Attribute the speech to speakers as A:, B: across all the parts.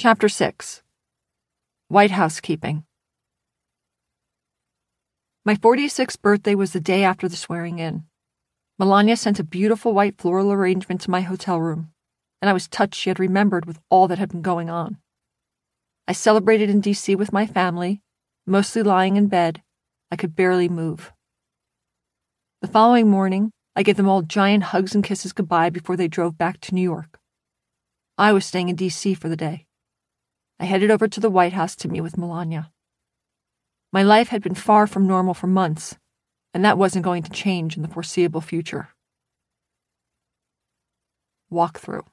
A: Chapter 6. White Housekeeping. My 46th birthday was the day after the swearing-in. Melania sent a beautiful white floral arrangement to my hotel room, and I was touched she had remembered with all that had been going on. I celebrated in D.C. with my family, mostly lying in bed. I could barely move. The following morning, I gave them all giant hugs and kisses goodbye before they drove back to New York. I was staying in D.C. for the day. I headed over to the White House to meet with Melania. My life had been far from normal for months, and that wasn't going to change in the foreseeable future. Walkthrough.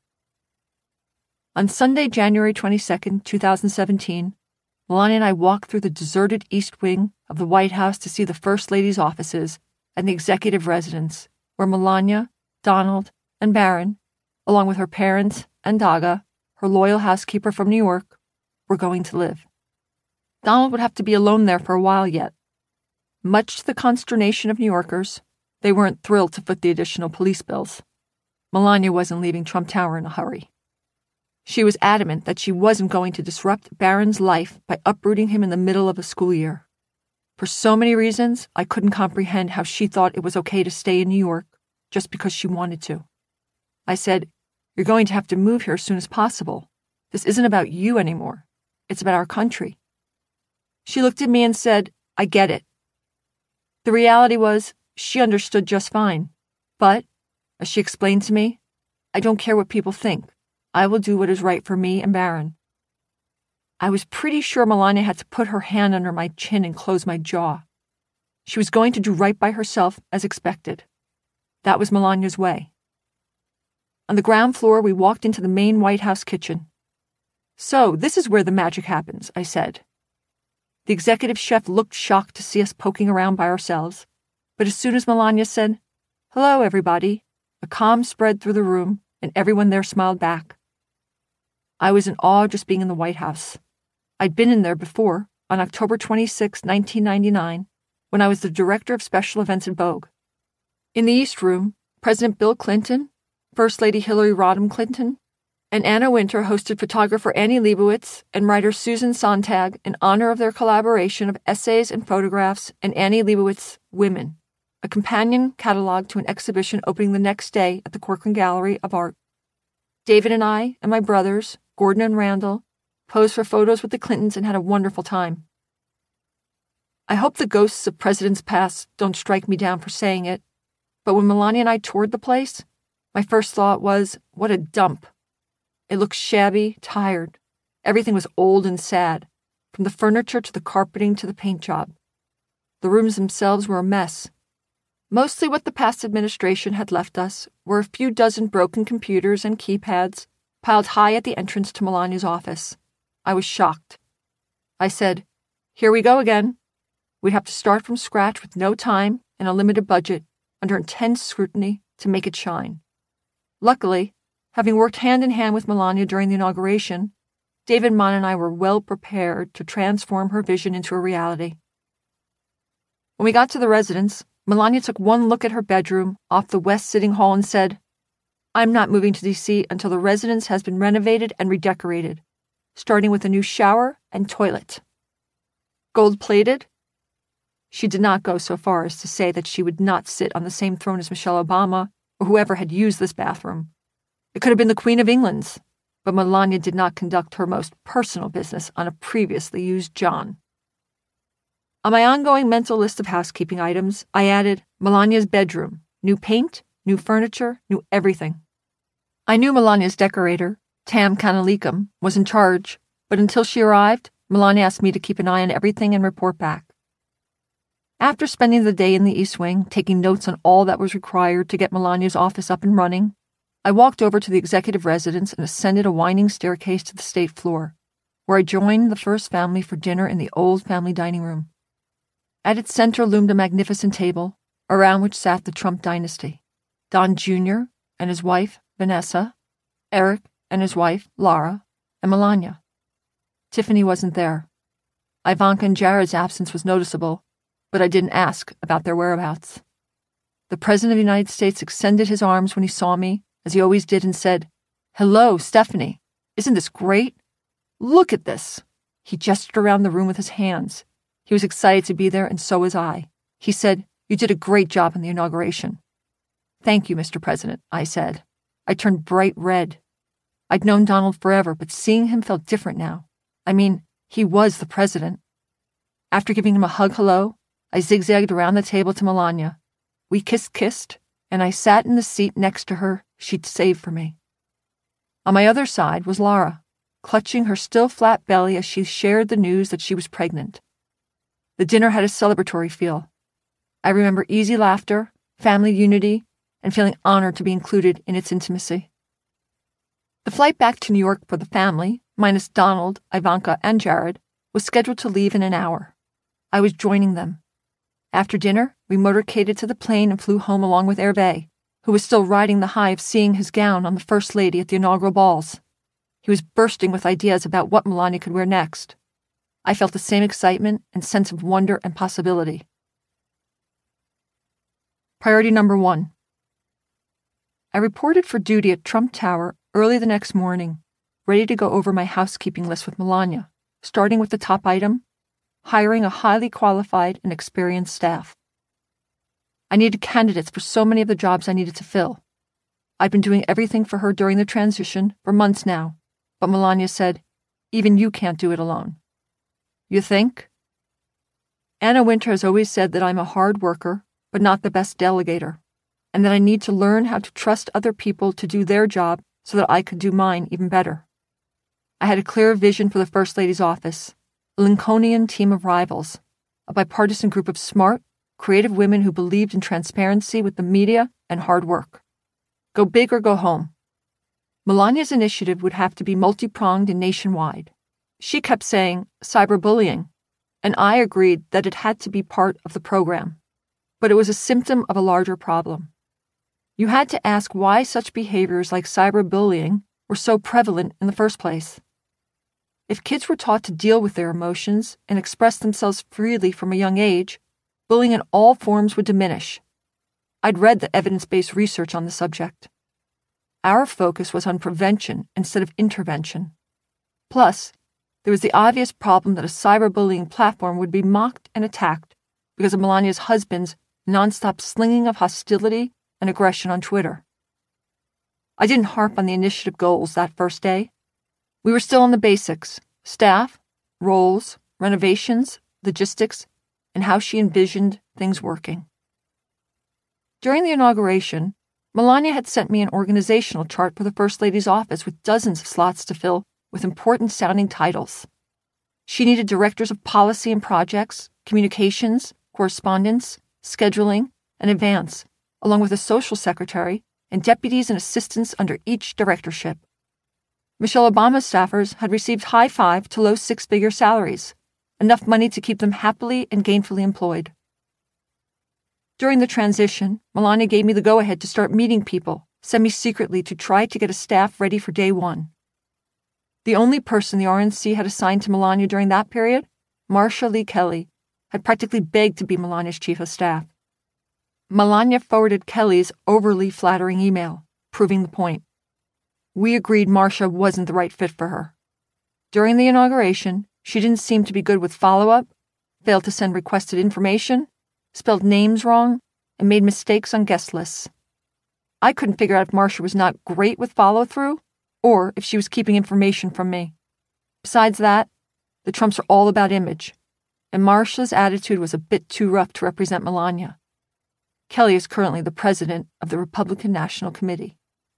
A: On Sunday, January 22nd, 2017, Melania and I walked through the deserted East Wing of the White House to see the First Lady's offices and the executive residence, where Melania, Donald, and Barron, along with her parents and Daga, her loyal housekeeper from New York, were going to live. Donald would have to be alone there for a while yet. Much to the consternation of New Yorkers, they weren't thrilled to foot the additional police bills. Melania wasn't leaving Trump Tower in a hurry. She was adamant that she wasn't going to disrupt Barron's life by uprooting him in the middle of a school year. For so many reasons, I couldn't comprehend how she thought it was okay to stay in New York just because she wanted to. I said, "You're going to have to move here as soon as possible. This isn't about you anymore. It's about our country." She looked at me and said, "I get it." The reality was, she understood just fine. But, as she explained to me, "I don't care what people think. I will do what is right for me and Barron." I was pretty sure Melania had to put her hand under my chin and close my jaw. She was going to do right by herself as expected. That was Melania's way. On the ground floor, we walked into the main White House kitchen. "So, this is where the magic happens," I said. The executive chef looked shocked to see us poking around by ourselves, but as soon as Melania said, "Hello, everybody," a calm spread through the room, and everyone there smiled back. I was in awe just being in the White House. I'd been in there before, on October 26, 1999, when I was the director of special events at Vogue. In the East Room, President Bill Clinton, First Lady Hillary Rodham Clinton, and Anna Wintour hosted photographer Annie Leibovitz and writer Susan Sontag in honor of their collaboration of essays and photographs and Annie Leibovitz Women, a companion catalog to an exhibition opening the next day at the Corcoran Gallery of Art. David and I and my brothers, Gordon and Randall, posed for photos with the Clintons and had a wonderful time. I hope the ghosts of presidents past don't strike me down for saying it, but when Melania and I toured the place, my first thought was, what a dump. It looked shabby, tired. Everything was old and sad, from the furniture to the carpeting to the paint job. The rooms themselves were a mess. Mostly what the past administration had left us were a few dozen broken computers and keypads piled high at the entrance to Melania's office. I was shocked. I said, "Here we go again. We'd have to start from scratch with no time and a limited budget, under intense scrutiny, to make it shine." Luckily, having worked hand in hand with Melania during the inauguration, David Mann and I were well prepared to transform her vision into a reality. When we got to the residence, Melania took one look at her bedroom off the West Sitting Hall and said, "I'm not moving to D.C. until the residence has been renovated and redecorated, starting with a new shower and toilet." Gold-plated? She did not go so far as to say that she would not sit on the same throne as Michelle Obama or whoever had used this bathroom. It could have been the Queen of England's, but Melania did not conduct her most personal business on a previously used John. On my ongoing mental list of housekeeping items, I added Melania's bedroom, new paint, new furniture, new everything. I knew Melania's decorator, Tam Kanalikam, was in charge, but until she arrived, Melania asked me to keep an eye on everything and report back. After spending the day in the East Wing, taking notes on all that was required to get Melania's office up and running, I walked over to the executive residence and ascended a winding staircase to the state floor, where I joined the first family for dinner in the old family dining room. At its center loomed a magnificent table, around which sat the Trump dynasty, Don Jr. and his wife, Vanessa, Eric and his wife, Lara, and Melania. Tiffany wasn't there. Ivanka and Jared's absence was noticeable, but I didn't ask about their whereabouts. The President of the United States extended his arms when he saw me, as he always did, and said, "Hello, Stephanie. Isn't this great?" Look at this. He gestured around the room with his hands. He was excited to be there, and so was I. He said, "You did a great job in the inauguration." "Thank you, Mr. President," I said. I turned bright red. I'd known Donald forever, but seeing him felt different now. I mean, he was the president. After giving him a hug hello, I zigzagged around the table to Melania. We kissed, and I sat in the seat next to her she'd saved for me. On my other side was Lara, clutching her still flat belly as she shared the news that she was pregnant. The dinner had a celebratory feel. I remember easy laughter, family unity, and feeling honored to be included in its intimacy. The flight back to New York for the family, minus Donald, Ivanka, and Jared, was scheduled to leave in an hour. I was joining them. After dinner, we motorcaded to the plane and flew home along with Hervé, who was still riding the high of seeing his gown on the First Lady at the inaugural balls. He was bursting with ideas about what Melania could wear next. I felt the same excitement and sense of wonder and possibility. Priority number 1. I reported for duty at Trump Tower early the next morning, ready to go over my housekeeping list with Melania, starting with the top item, hiring a highly qualified and experienced staff. I needed candidates for so many of the jobs I needed to fill. I'd been doing everything for her during the transition for months now, but Melania said, "Even you can't do it alone." "You think?" Anna Wintour has always said that I'm a hard worker, but not the best delegator, and that I need to learn how to trust other people to do their job so that I could do mine even better. I had a clear vision for the First Lady's office, a Lincolnian team of rivals, a bipartisan group of smart, creative women who believed in transparency with the media and hard work. Go big or go home. Melania's initiative would have to be multi-pronged and nationwide. She kept saying cyberbullying, and I agreed that it had to be part of the program. But it was a symptom of a larger problem. You had to ask why such behaviors like cyberbullying were so prevalent in the first place. If kids were taught to deal with their emotions and express themselves freely from a young age, bullying in all forms would diminish. I'd read the evidence-based research on the subject. Our focus was on prevention instead of intervention. Plus, there was the obvious problem that a cyberbullying platform would be mocked and attacked because of Melania's husband's nonstop slinging of hostility and aggression on Twitter. I didn't harp on the initiative goals that first day. We were still on the basics: staff, roles, renovations, logistics, and how she envisioned things working. During the inauguration, Melania had sent me an organizational chart for the First Lady's office with dozens of slots to fill with important-sounding titles. She needed directors of policy and projects, communications, correspondence, scheduling, and advance, along with a social secretary and deputies and assistants under each directorship. Michelle Obama's staffers had received high 5 to low 6-figure salaries, enough money to keep them happily and gainfully employed. During the transition, Melania gave me the go-ahead to start meeting people, semi-secretly, to try to get a staff ready for day one. The only person the RNC had assigned to Melania during that period, Marcia Lee Kelly, had practically begged to be Melania's chief of staff. Melania forwarded Kelly's overly flattering email, proving the point. We agreed Marcia wasn't the right fit for her. During the inauguration, she didn't seem to be good with follow-up, failed to send requested information, spelled names wrong, and made mistakes on guest lists. I couldn't figure out if Marcia was not great with follow-through or if she was keeping information from me. Besides that, the Trumps are all about image, and Marcia's attitude was a bit too rough to represent Melania. Kelly is currently the president of the Republican National Committee.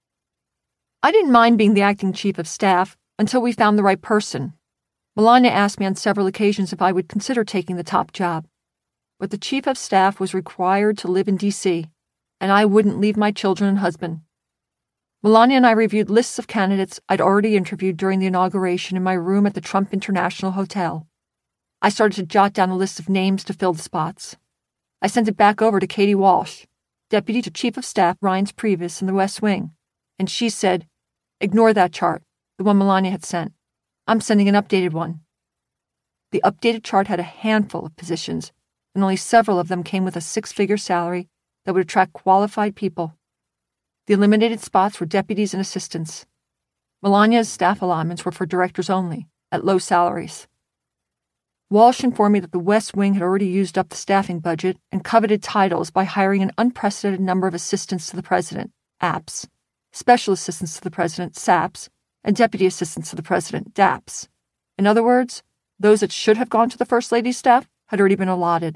A: I didn't mind being the acting chief of staff until we found the right person. Melania asked me on several occasions if I would consider taking the top job, but the chief of staff was required to live in D.C., and I wouldn't leave my children and husband. Melania and I reviewed lists of candidates I'd already interviewed during the inauguration in my room at the Trump International Hotel. I started to jot down a list of names to fill the spots. I sent it back over to Katie Walsh, deputy to chief of staff Reince Priebus in the West Wing, and she said, "Ignore that chart, the one Melania had sent. I'm sending an updated one." The updated chart had a handful of positions, and only several of them came with a 6-figure salary that would attract qualified people. The eliminated spots were deputies and assistants. Melania's staff allotments were for directors only, at low salaries. Walsh informed me that the West Wing had already used up the staffing budget and coveted titles by hiring an unprecedented number of assistants to the president, APS, special assistants to the president, SAPs, and deputy assistants to the president, DAPs. In other words, those that should have gone to the First Lady's staff had already been allotted.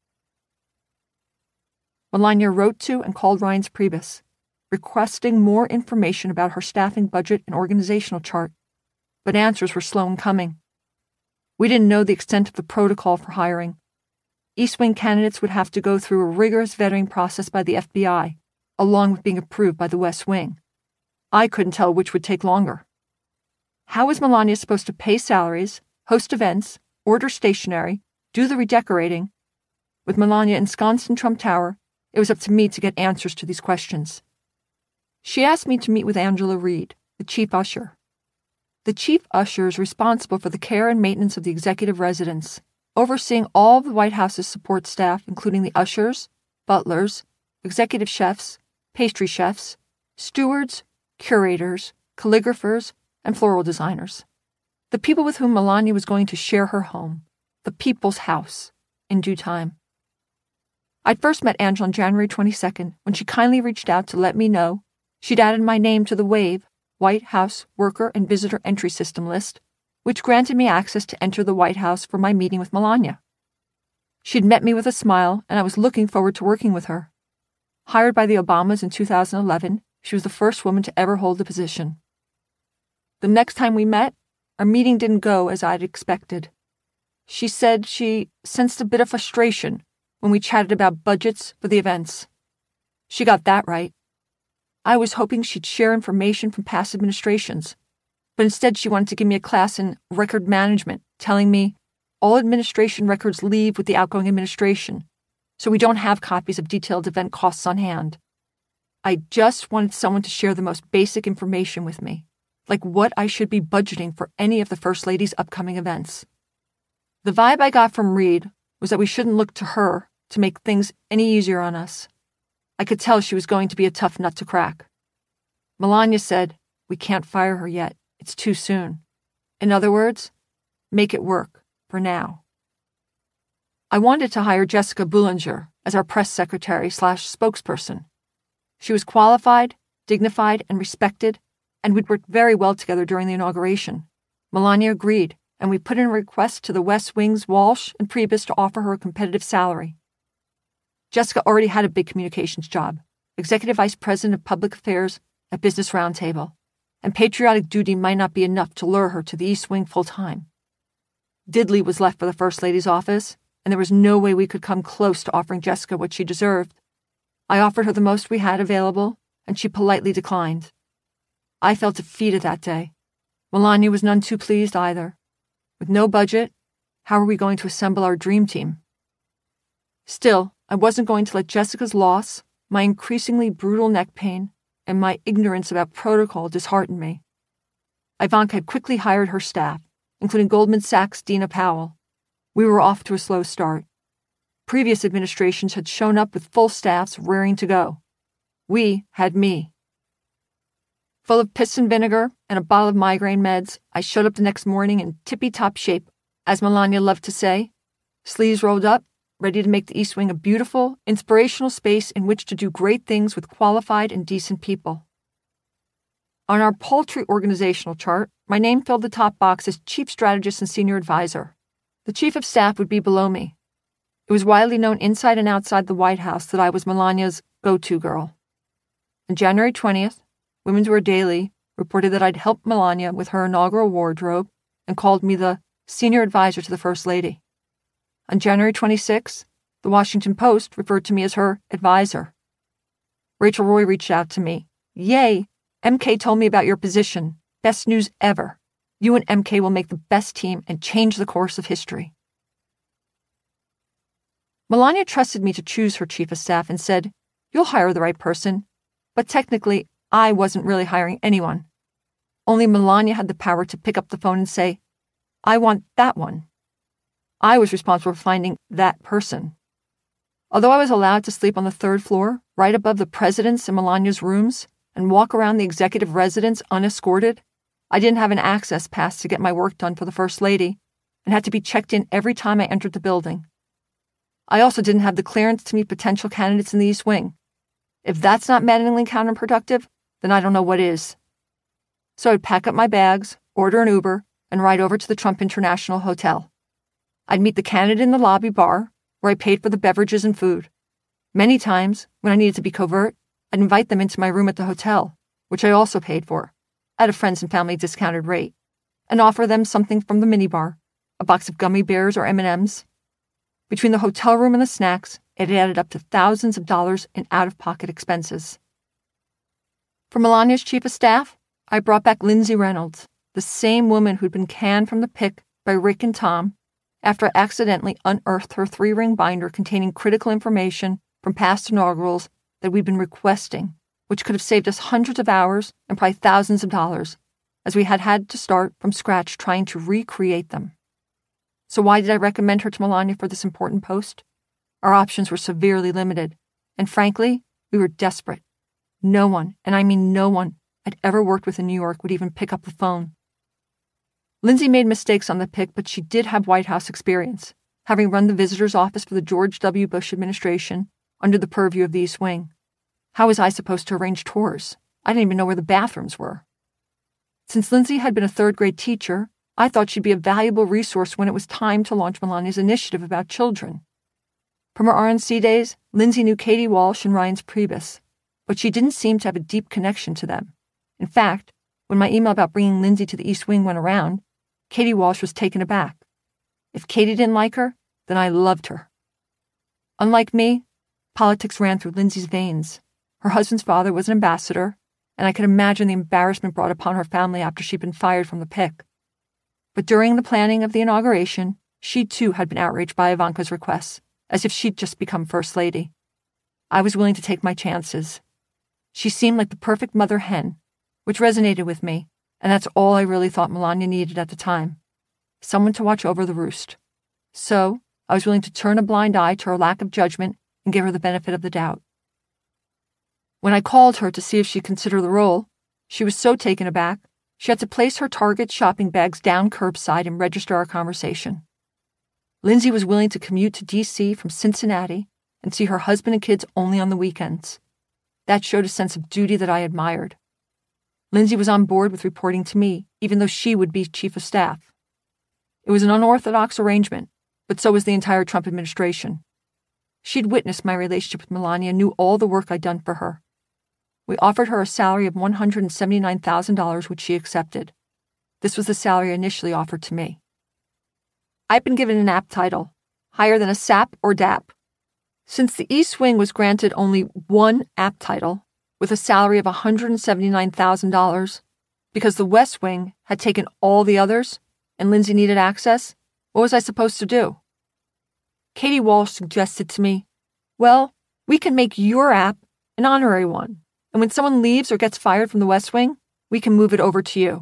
A: Melania wrote to and called Reince Priebus, requesting more information about her staffing budget and organizational chart, but answers were slow in coming. We didn't know the extent of the protocol for hiring. East Wing candidates would have to go through a rigorous vetting process by the FBI, along with being approved by the West Wing. I couldn't tell which would take longer. How was Melania supposed to pay salaries, host events, order stationery, do the redecorating? With Melania ensconced in Trump Tower, it was up to me to get answers to these questions. She asked me to meet with Angela Reed, the chief usher. The chief usher is responsible for the care and maintenance of the executive residence, overseeing all of the White House's support staff, including the ushers, butlers, executive chefs, pastry chefs, stewards, curators, calligraphers, and floral designers. The people with whom Melania was going to share her home, the people's house, in due time. I'd first met Angela on January 22nd when she kindly reached out to let me know she'd added my name to the WAVE, White House Worker and Visitor Entry System list, which granted me access to enter the White House for my meeting with Melania. She'd met me with a smile, and I was looking forward to working with her. Hired by the Obamas in 2011, she was the first woman to ever hold the position. The next time we met, our meeting didn't go as I'd expected. She said she sensed a bit of frustration when we chatted about budgets for the events. She got that right. I was hoping she'd share information from past administrations, but instead she wanted to give me a class in record management, telling me all administration records leave with the outgoing administration, so we don't have copies of detailed event costs on hand. I just wanted someone to share the most basic information with me, like what I should be budgeting for any of the First Lady's upcoming events. The vibe I got from Reed was that we shouldn't look to her to make things any easier on us. I could tell she was going to be a tough nut to crack. Melania said, "We can't fire her yet. It's too soon." In other words, make it work, for now. I wanted to hire Jessica Boulanger as our press secretary/spokesperson. She was qualified, dignified, and respected, and we'd worked very well together during the inauguration. Melania agreed, and we put in a request to the West Wing's Walsh and Priebus to offer her a competitive salary. Jessica already had a big communications job, Executive Vice President of Public Affairs at Business Roundtable, and patriotic duty might not be enough to lure her to the East Wing full-time. Diddley was left for the First Lady's office, and there was no way we could come close to offering Jessica what she deserved. I offered her the most we had available, and she politely declined. I felt defeated that day. Melania was none too pleased either. With no budget, how are we going to assemble our dream team? Still, I wasn't going to let Jessica's loss, my increasingly brutal neck pain, and my ignorance about protocol dishearten me. Ivanka had quickly hired her staff, including Goldman Sachs' Dina Powell. We were off to a slow start. Previous administrations had shown up with full staffs raring to go. We had me. Full of piss and vinegar and a bottle of migraine meds, I showed up the next morning in tippy-top shape, as Melania loved to say, sleeves rolled up, ready to make the East Wing a beautiful, inspirational space in which to do great things with qualified and decent people. On our paltry organizational chart, my name filled the top box as Chief Strategist and Senior Advisor. The Chief of Staff would be below me. It was widely known inside and outside the White House that I was Melania's go-to girl. On January 20th, Women's Wear Daily reported that I'd helped Melania with her inaugural wardrobe and called me the Senior Advisor to the First Lady. On January 26th, the Washington Post referred to me as her advisor. Rachel Roy reached out to me. "Yay! MK told me about your position. Best news ever. You and MK will make the best team and change the course of history." Melania trusted me to choose her chief of staff and said, "You'll hire the right person." But technically, I wasn't really hiring anyone. Only Melania had the power to pick up the phone and say, "I want that one." I was responsible for finding that person. Although I was allowed to sleep on the third floor, right above the president's and Melania's rooms, and walk around the executive residence unescorted, I didn't have an access pass to get my work done for the First Lady and had to be checked in every time I entered the building. I also didn't have the clearance to meet potential candidates in the East Wing. If that's not maddeningly counterproductive, then I don't know what is. So I'd pack up my bags, order an Uber, and ride over to the Trump International Hotel. I'd meet the candidate in the lobby bar, where I paid for the beverages and food. Many times, when I needed to be covert, I'd invite them into my room at the hotel, which I also paid for, at a friends and family discounted rate, and offer them something from the minibar, a box of gummy bears or M&Ms. Between the hotel room and the snacks, it added up to thousands of dollars in out-of-pocket expenses. For Melania's chief of staff, I brought back Lindsay Reynolds, the same woman who'd been canned from the PIC by Rick and Tom after I accidentally unearthed her 3-ring binder containing critical information from past inaugurals that we'd been requesting, which could have saved us hundreds of hours and probably thousands of dollars, as we had had to start from scratch trying to recreate them. So why did I recommend her to Melania for this important post? Our options were severely limited, and frankly, we were desperate. No one, and I mean no one, I'd ever worked with in New York would even pick up the phone. Lindsay made mistakes on the PIC, but she did have White House experience, having run the visitor's office for the George W. Bush administration under the purview of the East Wing. How was I supposed to arrange tours? I didn't even know where the bathrooms were. Since Lindsay had been a third-grade teacher, I thought she'd be a valuable resource when it was time to launch Melania's initiative about children. From her RNC days, Lindsay knew Katie Walsh and Reince Priebus, but she didn't seem to have a deep connection to them. In fact, when my email about bringing Lindsay to the East Wing went around, Katie Walsh was taken aback. If Katie didn't like her, then I loved her. Unlike me, politics ran through Lindsay's veins. Her husband's father was an ambassador, and I could imagine the embarrassment brought upon her family after she'd been fired from the PIC. But during the planning of the inauguration, she too had been outraged by Ivanka's requests, as if she'd just become First Lady. I was willing to take my chances. She seemed like the perfect mother hen, which resonated with me, and that's all I really thought Melania needed at the time. Someone to watch over the roost. So, I was willing to turn a blind eye to her lack of judgment and give her the benefit of the doubt. When I called her to see if she'd consider the role, she was so taken aback, she had to place her Target shopping bags down curbside and register our conversation. Lindsay was willing to commute to D.C. from Cincinnati and see her husband and kids only on the weekends. That showed a sense of duty that I admired. Lindsay was on board with reporting to me, even though she would be chief of staff. It was an unorthodox arrangement, but so was the entire Trump administration. She'd witnessed my relationship with Melania and knew all the work I'd done for her. We offered her a salary of $179,000, which she accepted. This was the salary initially offered to me. I'd been given an AP title, higher than a SAP or DAP. Since the East Wing was granted only one AP title, with a salary of $179,000, because the West Wing had taken all the others and Lindsay needed access, what was I supposed to do? Katie Walsh suggested to me, well, we can make your AP an honorary one, and when someone leaves or gets fired from the West Wing, we can move it over to you.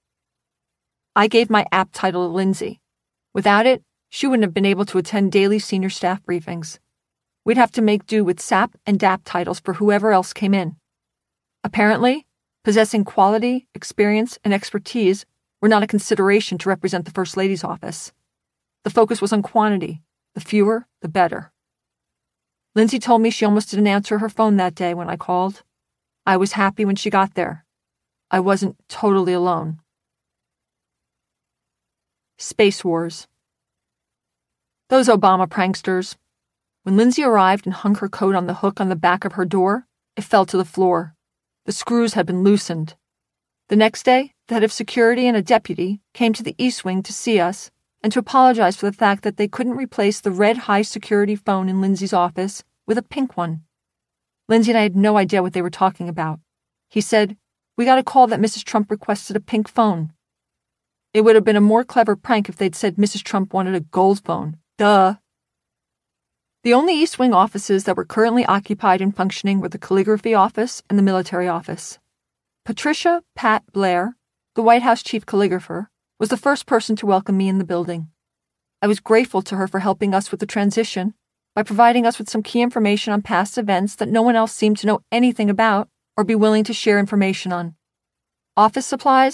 A: I gave my AP title to Lindsay. Without it, she wouldn't have been able to attend daily senior staff briefings. We'd have to make do with SAP and DAP titles for whoever else came in. Apparently, possessing quality, experience, and expertise were not a consideration to represent the First Lady's office. The focus was on quantity. The fewer, the better. Lindsay told me she almost didn't answer her phone that day when I called. I was happy when she got there. I wasn't totally alone. Space Wars. Those Obama pranksters. When Lindsay arrived and hung her coat on the hook on the back of her door, it fell to the floor. The screws had been loosened. The next day, the head of security and a deputy came to the East Wing to see us and to apologize for the fact that they couldn't replace the red high-security phone in Lindsay's office with a pink one. Lindsay and I had no idea what they were talking about. He said, "We got a call that Mrs. Trump requested a pink phone." It would have been a more clever prank if they'd said Mrs. Trump wanted a gold phone. Duh. The only East Wing offices that were currently occupied and functioning were the calligraphy office and the military office. Patricia Pat Blair, the White House chief calligrapher, was the first person to welcome me in the building. I was grateful to her for helping us with the transition by providing us with some key information on past events that no one else seemed to know anything about or be willing to share information on. Office supplies?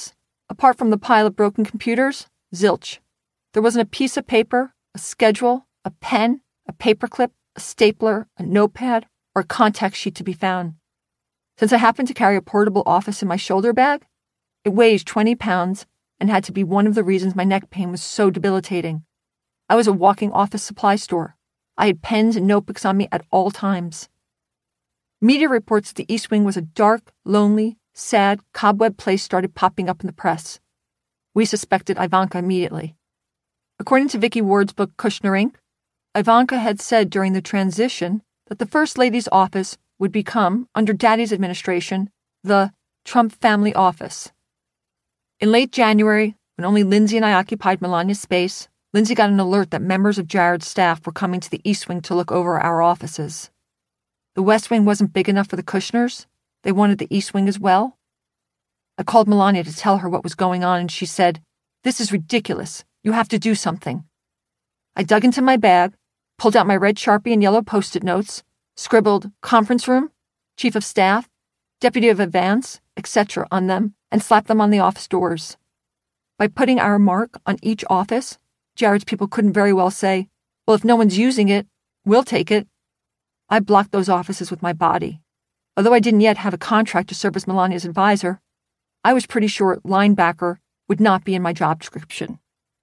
A: Apart from the pile of broken computers, zilch. There wasn't a piece of paper, a schedule, a pen, a paperclip, a stapler, a notepad, or a contact sheet to be found. Since I happened to carry a portable office in my shoulder bag, it weighs 20 pounds and had to be one of the reasons my neck pain was so debilitating. I was a walking office supply store. I had pens and notebooks on me at all times. Media reports that the East Wing was a dark, lonely, sad, cobweb place started popping up in the press. We suspected Ivanka immediately. According to Vicky Ward's book Kushner Inc., Ivanka had said during the transition that the First Lady's office would become, under Daddy's administration, the Trump family office. In late January, when only Lindsay and I occupied Melania's space, Lindsay got an alert that members of Jared's staff were coming to the East Wing to look over our offices. The West Wing wasn't big enough for the Kushners. They wanted the East Wing as well. I called Melania to tell her what was going on, and she said, "This is ridiculous. You have to do something." I dug into my bag, pulled out my red Sharpie and yellow Post-it notes, scribbled conference room, chief of staff, deputy of advance, etc. on them, and slapped them on the office doors. By putting our mark on each office, Jared's people couldn't very well say, "Well, if no one's using it, we'll take it." I blocked those offices with my body. Although I didn't yet have a contract to serve as Melania's advisor, I was pretty sure linebacker would not be in my job description.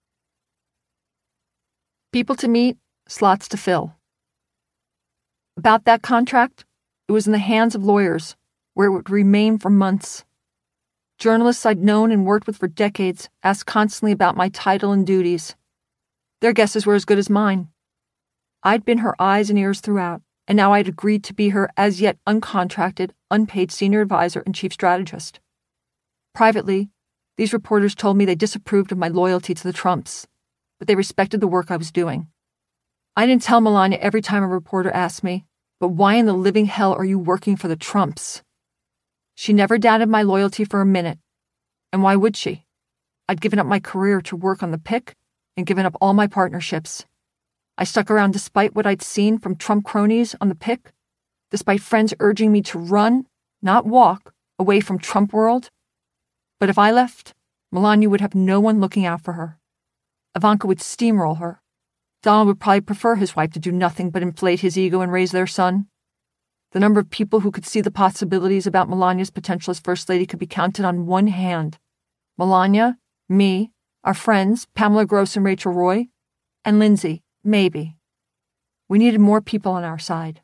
A: People to meet, slots to fill. About that contract, it was in the hands of lawyers, where it would remain for months. Journalists I'd known and worked with for decades asked constantly about my title and duties. Their guesses were as good as mine. I'd been her eyes and ears throughout, and now I'd agreed to be her as yet uncontracted, unpaid senior advisor and chief strategist. Privately, these reporters told me they disapproved of my loyalty to the Trumps, but they respected the work I was doing. I didn't tell Melania every time a reporter asked me, "But why in the living hell are you working for the Trumps?" She never doubted my loyalty for a minute. And why would she? I'd given up my career to work on the PIC and given up all my partnerships. I stuck around despite what I'd seen from Trump cronies on the PIC, despite friends urging me to run, not walk, away from Trump world. But if I left, Melania would have no one looking out for her. Ivanka would steamroll her. Donald would probably prefer his wife to do nothing but inflate his ego and raise their son. The number of people who could see the possibilities about Melania's potential as First Lady could be counted on one hand. Melania, me, our friends, Pamela Gross and Rachel Roy, and Lindsay, maybe. We needed more people on our side.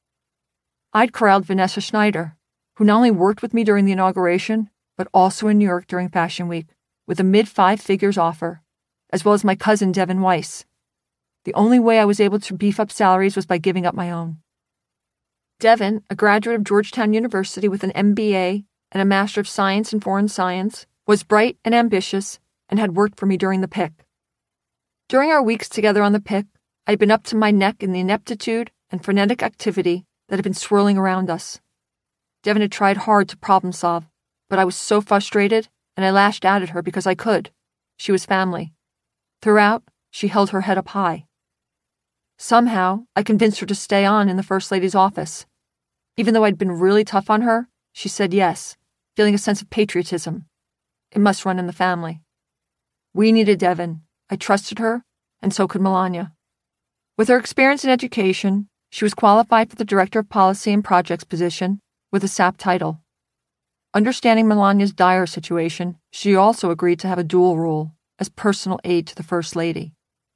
A: I'd corralled Vanessa Schneider, who not only worked with me during the inauguration, but also in New York during Fashion Week, with a mid-five figures offer, as well as my cousin Devin Weiss. The only way I was able to beef up salaries was by giving up my own. Devin, a graduate of Georgetown University with an MBA and a Master of Science in Foreign Science, was bright and ambitious and had worked for me during the PIC. During our weeks together on the PIC, I'd been up to my neck in the ineptitude and frenetic activity that had been swirling around us. Devin had tried hard to problem solve, but I was so frustrated, and I lashed out at her because I could. She was family. Throughout, she held her head up high. Somehow, I convinced her to stay on in the First Lady's office. Even though I'd been really tough on her, she said yes, feeling a sense of patriotism. It must run in the family. We needed Devin. I trusted her, and so could Melania. With her experience in education, she was qualified for the Director of Policy and Projects position with a SAP title. Understanding Melania's dire situation, she also agreed to have a dual role as personal aide to the First Lady.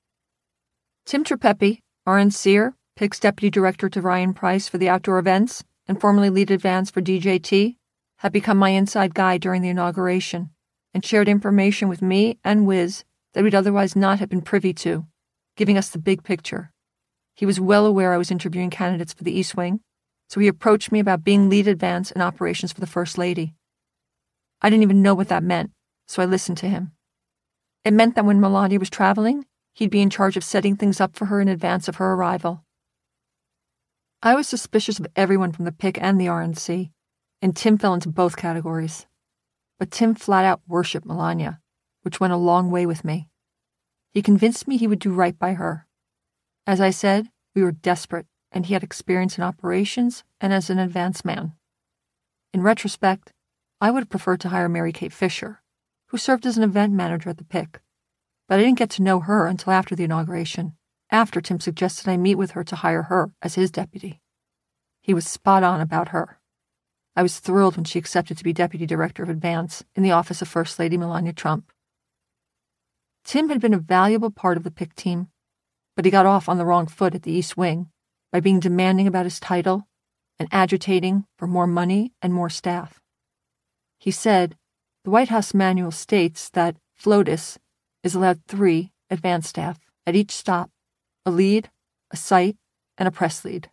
A: Tim Trepepi, RNCer, PIC's Deputy Director to Ryan Price for the outdoor events and formerly lead advance for DJT, had become my inside guy during the inauguration and shared information with me and Wiz that we'd otherwise not have been privy to, giving us the big picture. He was well aware I was interviewing candidates for the East Wing, so he approached me about being lead advance and operations for the First Lady. I didn't even know what that meant, so I listened to him. It meant that when Melania was traveling, he'd be in charge of setting things up for her in advance of her arrival. I was suspicious of everyone from the PIC and the RNC, and Tim fell into both categories. But Tim flat out worshipped Melania, which went a long way with me. He convinced me he would do right by her. As I said, we were desperate, and he had experience in operations and as an advance man. In retrospect, I would have preferred to hire Mary Kate Fisher, who served as an event manager at the PIC, but I didn't get to know her until after the inauguration, after Tim suggested I meet with her to hire her as his deputy. He was spot on about her. I was thrilled when she accepted to be Deputy Director of Advance in the office of First Lady Melania Trump. Tim had been a valuable part of the PIC team, but he got off on the wrong foot at the East Wing by being demanding about his title and agitating for more money and more staff. He said, the White House manual states that FLOTUS is allowed 3 advance staff at each stop, a lead, a site, and a press lead.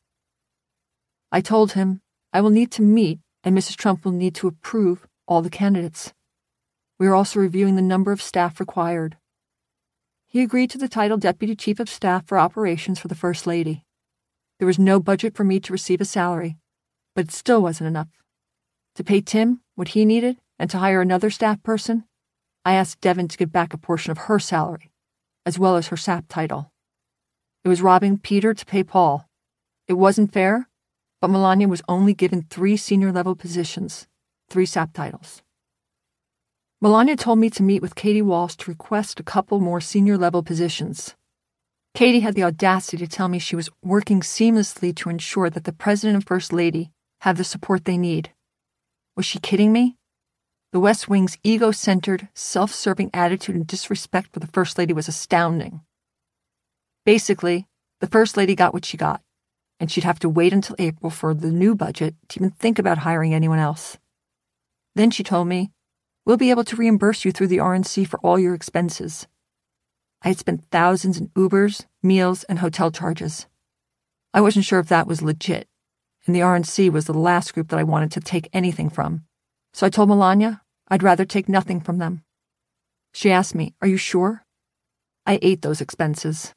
A: I told him I will need to meet and Mrs. Trump will need to approve all the candidates. We are also reviewing the number of staff required. He agreed to the title Deputy Chief of Staff for Operations for the First Lady. There was no budget for me to receive a salary, but it still wasn't enough. To pay Tim what he needed and to hire another staff person, I asked Devin to give back a portion of her salary, as well as her SAP title. It was robbing Peter to pay Paul. It wasn't fair, but Melania was only given 3 senior-level positions, 3 SAP titles. Melania told me to meet with Katie Walsh to request a couple more senior-level positions. Katie had the audacity to tell me she was working seamlessly to ensure that the President and First Lady have the support they need. Was she kidding me? The West Wing's ego-centered, self-serving attitude and disrespect for the First Lady was astounding. Basically, the First Lady got what she got, and she'd have to wait until April for the new budget to even think about hiring anyone else. Then she told me, we'll be able to reimburse you through the RNC for all your expenses. I had spent thousands in Ubers, meals, and hotel charges. I wasn't sure if that was legit, and the RNC was the last group that I wanted to take anything from. So I told Melania I'd rather take nothing from them. She asked me, are you sure? I ate those expenses.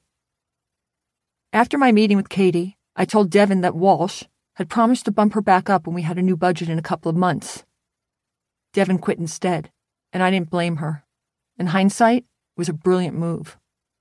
A: After my meeting with Katie, I told Devin that Walsh had promised to bump her back up when we had a new budget in a couple of months. Devin quit instead, and I didn't blame her. In hindsight, it was a brilliant move.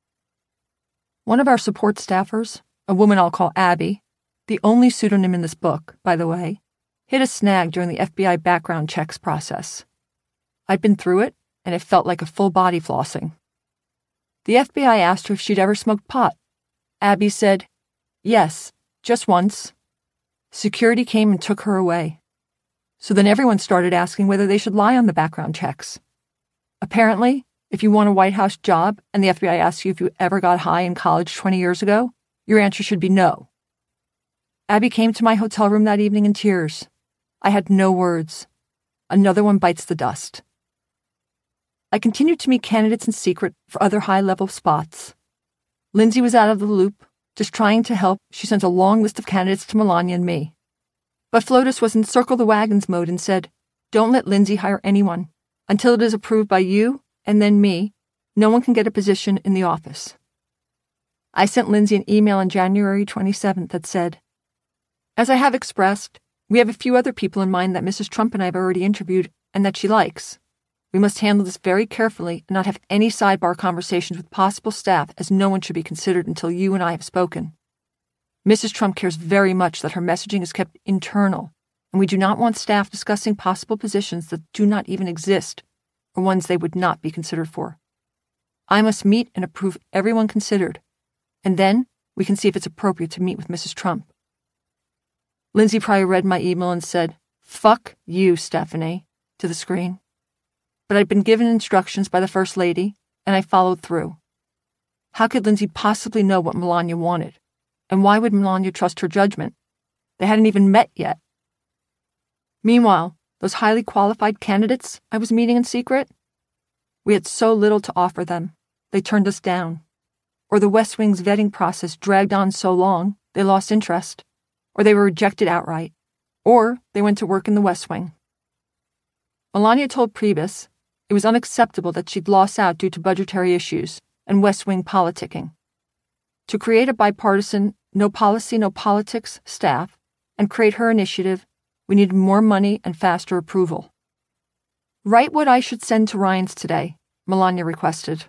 A: One of our support staffers, a woman I'll call Abby, the only pseudonym in this book, by the way, hit a snag during the FBI background checks process. I'd been through it, and it felt like a full body flossing. The FBI asked her if she'd ever smoked pot. Abby said, yes, just once. Security came and took her away. So then everyone started asking whether they should lie on the background checks. Apparently, if you want a White House job and the FBI asks you if you ever got high in college 20 years ago, your answer should be no. Abby came to my hotel room that evening in tears. I had no words. Another one bites the dust. I continued to meet candidates in secret for other high-level spots. Lindsay was out of the loop. Just trying to help, she sent a long list of candidates to Melania and me. But FLOTUS was in circle the wagons mode and said, don't let Lindsay hire anyone. Until it is approved by you and then me, no one can get a position in the office. I sent Lindsay an email on January 27th that said, as I have expressed, we have a few other people in mind that Mrs. Trump and I have already interviewed and that she likes. We must handle this very carefully and not have any sidebar conversations with possible staff, as no one should be considered until you and I have spoken. Mrs. Trump cares very much that her messaging is kept internal, and we do not want staff discussing possible positions that do not even exist or ones they would not be considered for. I must meet and approve everyone considered, and then we can see if it's appropriate to meet with Mrs. Trump. Lindsay probably read my email and said, fuck you, Stephanie, to the screen. But I'd been given instructions by the First Lady, and I followed through. How could Lindsay possibly know what Melania wanted? And why would Melania trust her judgment? They hadn't even met yet. Meanwhile, those highly qualified candidates I was meeting in secret, we had so little to offer them, they turned us down. Or the West Wing's vetting process dragged on so long, they lost interest. Or they were rejected outright. Or they went to work in the West Wing. Melania told Priebus it was unacceptable that she'd lost out due to budgetary issues and West Wing politicking. To create a bipartisan, no policy, no politics staff and create her initiative, we needed more money and faster approval. Write what I should send to Ryan's today, Melania requested.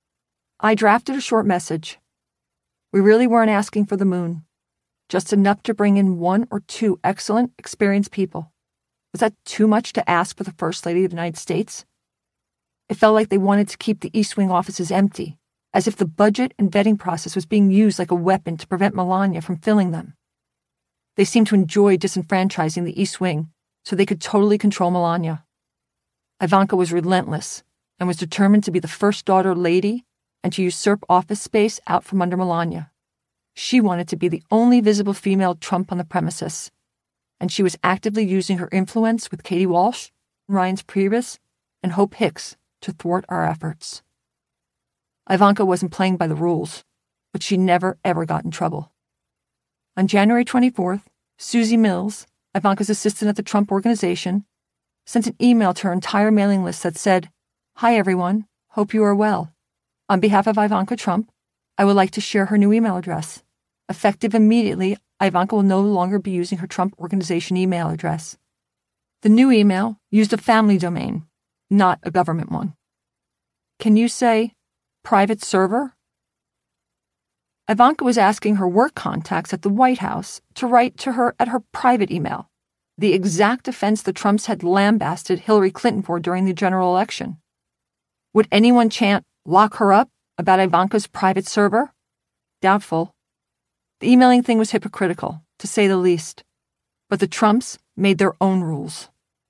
A: I drafted a short message. We really weren't asking for the moon. Just enough to bring in 1 or 2 excellent, experienced people. Was that too much to ask for the First Lady of the United States? It felt like they wanted to keep the East Wing offices empty, as if the budget and vetting process was being used like a weapon to prevent Melania from filling them. They seemed to enjoy disenfranchising the East Wing so they could totally control Melania. Ivanka was relentless and was determined to be the first daughter lady and to usurp office space out from under Melania. She wanted to be the only visible female Trump on the premises, and she was actively using her influence with Katie Walsh, Reince Priebus, and Hope Hicks to thwart our efforts. Ivanka wasn't playing by the rules, but she never, ever got in trouble. On January 24th, Susie Mills, Ivanka's assistant at the Trump Organization, sent an email to her entire mailing list that said, "Hi everyone, hope you are well. On behalf of Ivanka Trump, I would like to share her new email address. Effective immediately, Ivanka will no longer be using her Trump Organization email address." The new email used a family domain, not a government one. Can you say, private server? Ivanka was asking her work contacts at the White House to write to her at her private email, the exact offense the Trumps had lambasted Hillary Clinton for during the general election. Would anyone chant, "Lock her up," about Ivanka's private server? Doubtful. The emailing thing was hypocritical, to say the least. But the Trumps made their own rules.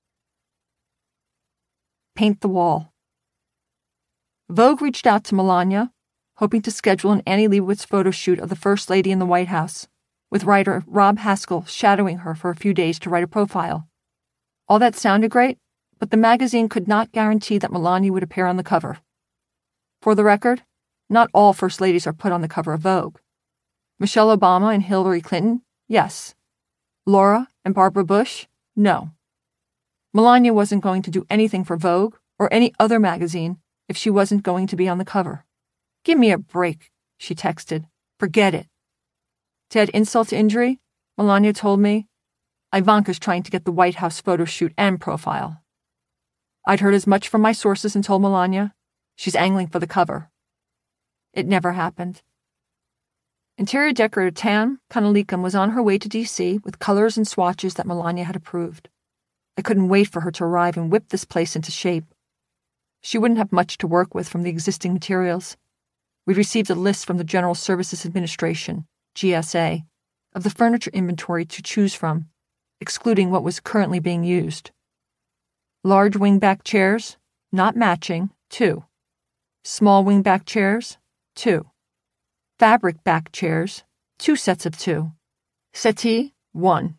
A: Paint the wall. Vogue reached out to Melania, hoping to schedule an Annie Leibovitz photo shoot of the First Lady in the White House, with writer Rob Haskell shadowing her for a few days to write a profile. All that sounded great, but the magazine could not guarantee that Melania would appear on the cover. For the record, not all First Ladies are put on the cover of Vogue. Michelle Obama and Hillary Clinton, yes. Laura and Barbara Bush, no. Melania wasn't going to do anything for Vogue or any other magazine if she wasn't going to be on the cover. "Give me a break," she texted. "Forget it." To add insult to injury, Melania told me, "Ivanka's trying to get the White House photo shoot and profile." I'd heard as much from my sources and told Melania, "She's angling for the cover." It never happened. Interior decorator Tam Kanalikam was on her way to D.C. with colors and swatches that Melania had approved. I couldn't wait for her to arrive and whip this place into shape. She wouldn't have much to work with from the existing materials. We'd received a list from the General Services Administration, GSA, of the furniture inventory to choose from, excluding what was currently being used. Large wingback chairs, not matching, 2. Small wingback chairs, 2. Fabric back chairs, 2 sets of 2. Settee, 1.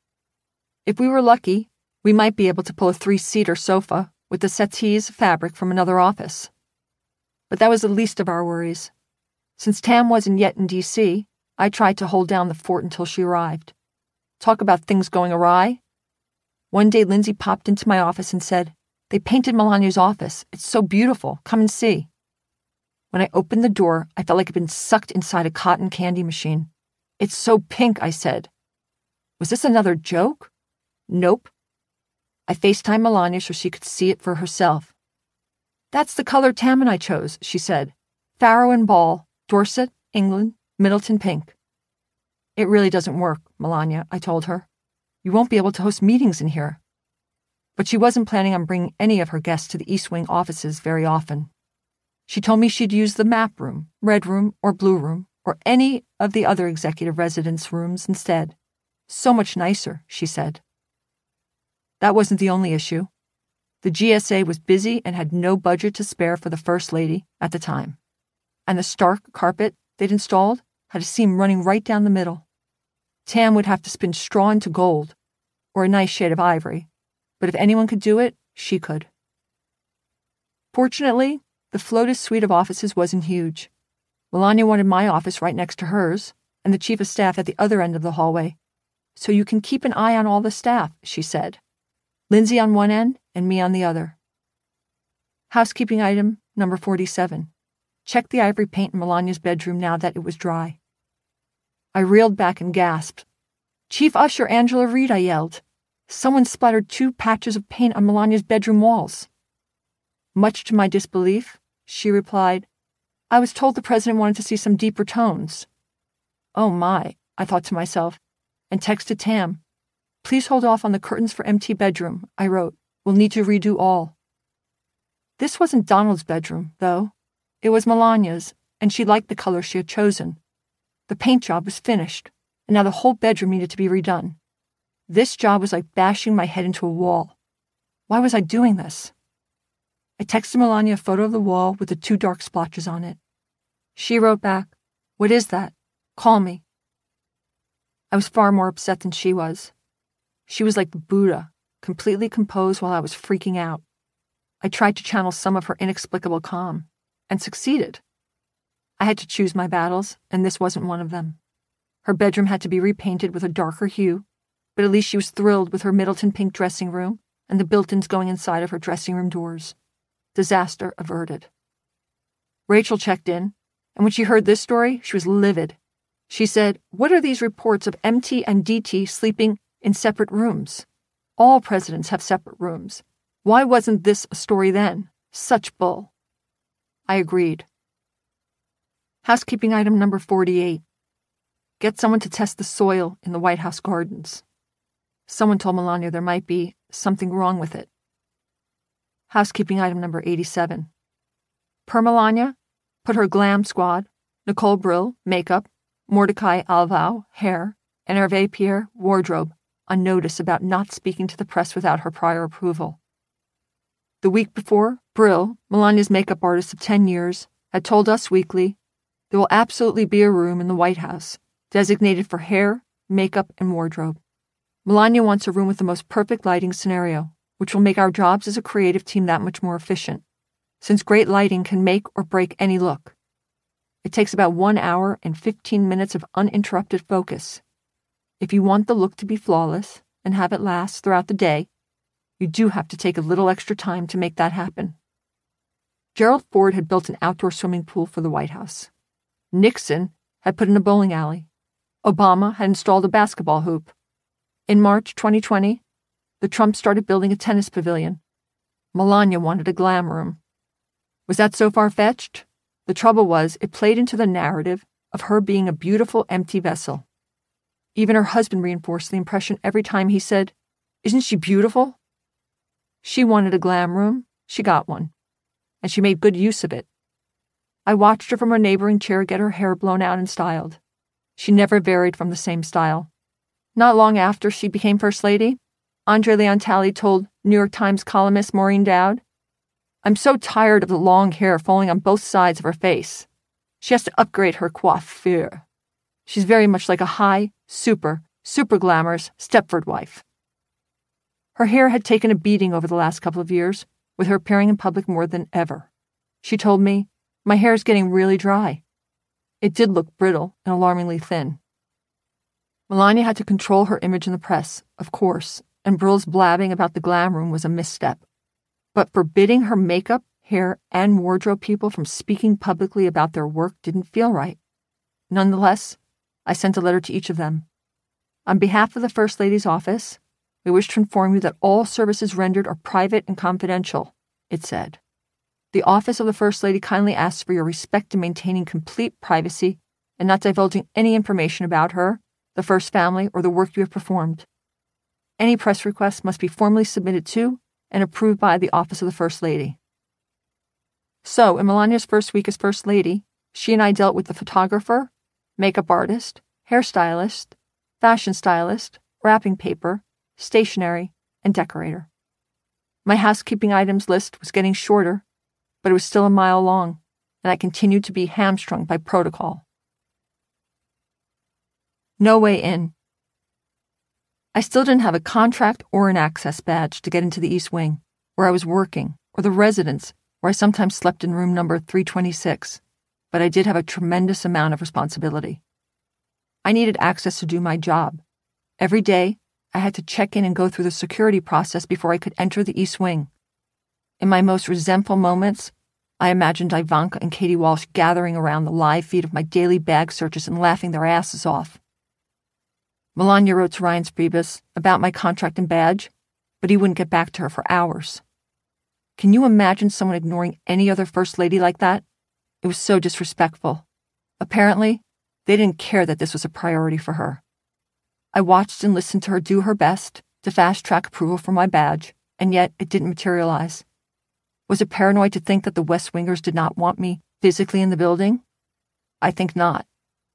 A: If we were lucky, we might be able to pull a 3-seater sofa with the settee's fabric from another office. But that was the least of our worries. Since Tam wasn't yet in D.C., I tried to hold down the fort until she arrived. Talk about things going awry. One day Lindsay popped into my office and said, "They painted Melania's office. It's so beautiful. Come and see." When I opened the door, I felt like I'd been sucked inside a cotton candy machine. "It's so pink," I said. Was this another joke? Nope. I FaceTimed Melania so she could see it for herself. "That's the color Tam and I chose," she said. "Farrow and Ball, Dorset, England, Middleton pink." "It really doesn't work, Melania," I told her. "You won't be able to host meetings in here." But she wasn't planning on bringing any of her guests to the East Wing offices very often. She told me she'd use the map room, red room, or blue room, or any of the other executive residence rooms instead. So much nicer, she said. That wasn't the only issue. The GSA was busy and had no budget to spare for the First Lady at the time. And the stark carpet they'd installed had a seam running right down the middle. Tam would have to spin straw into gold, or a nice shade of ivory, but if anyone could do it, she could. Fortunately, the Flotus suite of offices wasn't huge. Melania wanted my office right next to hers, and the chief of staff at the other end of the hallway. "So you can keep an eye on all the staff," she said. Lindsay on one end and me on the other. Housekeeping item number 47. Check the ivory paint in Melania's bedroom now that it was dry. I reeled back and gasped. "Chief Usher Angela Reed," I yelled. "Someone splattered 2 patches of paint on Melania's bedroom walls." Much to my disbelief, she replied, "I was told the president wanted to see some deeper tones." Oh my, I thought to myself, and texted Tam. "Please hold off on the curtains for empty bedroom," I wrote. "We'll need to redo all." This wasn't Donald's bedroom, though. It was Melania's, and she liked the color she had chosen. The paint job was finished, and now the whole bedroom needed to be redone. This job was like bashing my head into a wall. Why was I doing this? I texted Melania a photo of the wall with the 2 dark splotches on it. She wrote back, "What is that? Call me." I was far more upset than she was. She was like Buddha, completely composed while I was freaking out. I tried to channel some of her inexplicable calm, and succeeded. I had to choose my battles, and this wasn't one of them. Her bedroom had to be repainted with a darker hue, but at least she was thrilled with her Middleton pink dressing room and the built-ins going inside of her dressing room doors. Disaster averted. Rachel checked in, and when she heard this story, she was livid. She said, "What are these reports of MT and DT sleeping in separate rooms? All presidents have separate rooms. Why wasn't this a story then? Such bull." I agreed. Housekeeping item number 48. Get someone to test the soil in the White House gardens. Someone told Melania there might be something wrong with it. Housekeeping item number 87. Per Melania, put her glam squad, Nicole Brill, makeup, Mordecai Alvao, hair, and Hervé Pierre, wardrobe, on notice about not speaking to the press without her prior approval. The week before, Brill, Melania's makeup artist of 10 years, had told Us Weekly, "There will absolutely be a room in the White House designated for hair, makeup, and wardrobe. Melania wants a room with the most perfect lighting scenario, which will make our jobs as a creative team that much more efficient, since great lighting can make or break any look. It takes about 1 hour and 15 minutes of uninterrupted focus. If you want the look to be flawless and have it last throughout the day, you do have to take a little extra time to make that happen." Gerald Ford had built an outdoor swimming pool for the White House. Nixon had put in a bowling alley. Obama had installed a basketball hoop. In March 2020, the Trumps started building a tennis pavilion. Melania wanted a glam room. Was that so far-fetched? The trouble was, it played into the narrative of her being a beautiful, empty vessel. Even her husband reinforced the impression every time he said, "Isn't she beautiful?" She wanted a glam room, she got one, and she made good use of it. I watched her from her neighboring chair get her hair blown out and styled. She never varied from the same style. Not long after she became First Lady, Andre Leon Talley told New York Times columnist Maureen Dowd, "I'm so tired of the long hair falling on both sides of her face. She has to upgrade her coiffure. She's very much like a high, super glamorous Stepford wife." Her hair had taken a beating over the last couple of years, with her appearing in public more than ever. She told me, "My hair is getting really dry." It did look brittle and alarmingly thin. Melania had to control her image in the press, of course, and Brill's blabbing about the glam room was a misstep. But forbidding her makeup, hair, and wardrobe people from speaking publicly about their work didn't feel right. Nonetheless, I sent a letter to each of them. On behalf of the First Lady's office, we wish to inform you that all services rendered are private and confidential, it said. The Office of the First Lady kindly asks for your respect in maintaining complete privacy and not divulging any information about her, the First Family, or the work you have performed. Any press requests must be formally submitted to and approved by the Office of the First Lady. So, in Melania's first week as First Lady, she and I dealt with the photographer, makeup artist, hairstylist, fashion stylist, wrapping paper, stationery, and decorator. My housekeeping items list was getting shorter, but it was still a mile long, and I continued to be hamstrung by protocol. No way in. I still didn't have a contract or an access badge to get into the East Wing, where I was working, or the residence, where I sometimes slept in room number 326, but I did have a tremendous amount of responsibility. I needed access to do my job. Every day, I had to check in and go through the security process before I could enter the East Wing. In my most resentful moments, I imagined Ivanka and Katie Walsh gathering around the live feed of my daily bag searches and laughing their asses off. Melania wrote to Reince Priebus about my contract and badge, but he wouldn't get back to her for hours. Can you imagine someone ignoring any other First Lady like that? It was so disrespectful. Apparently, they didn't care that this was a priority for her. I watched and listened to her do her best to fast-track approval for my badge, and yet it didn't materialize. Was it paranoid to think that the West Wingers did not want me physically in the building? I think not.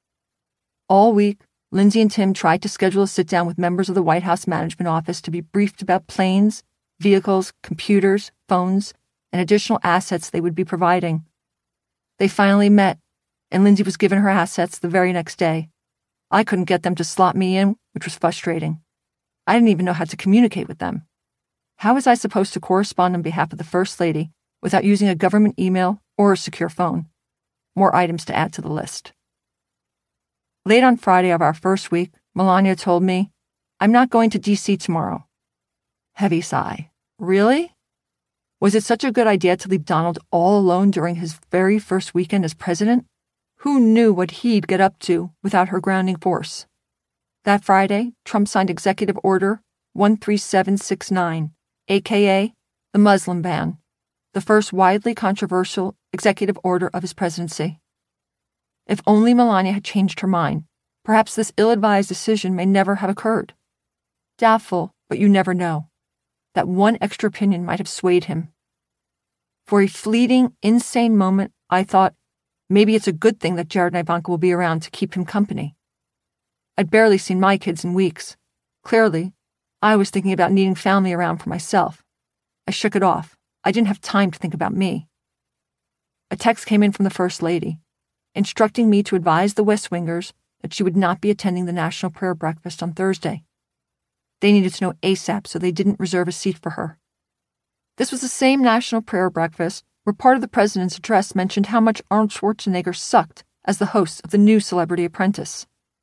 A: All week, Lindsay and Tim tried to schedule a sit-down with members of the White House Management Office to be briefed about planes, vehicles, computers, phones, and additional assets they would be providing. They finally met, and Lindsay was given her assets the very next day. I couldn't get them to slot me in, which was frustrating. I didn't even know how to communicate with them. How was I supposed to correspond on behalf of the First Lady without using a government email or a secure phone? More items to add to the list. Late on Friday of our first week, Melania told me, "I'm not going to D.C. tomorrow." Heavy sigh. Really? Was it such a good idea to leave Donald all alone during his very first weekend as president? Who knew what he'd get up to without her grounding force? That Friday, Trump signed Executive Order 13769, aka the Muslim ban, the first widely controversial executive order of his presidency. If only Melania had changed her mind, perhaps this ill-advised decision may never have occurred. Doubtful, but you never know. That one extra opinion might have swayed him. For a fleeting, insane moment, I thought, maybe it's a good thing that Jared and Ivanka will be around to keep him company. I'd barely seen my kids in weeks. Clearly, I was thinking about needing family around for myself. I shook it off. I didn't have time to think about me. A text came in from the First Lady, instructing me to advise the West Wingers that she would not be attending the National Prayer Breakfast on Thursday. They needed to know ASAP so they didn't reserve a seat for her. This was the same National Prayer Breakfast where part of the president's address mentioned how much Arnold Schwarzenegger sucked as the host of the new Celebrity Apprentice.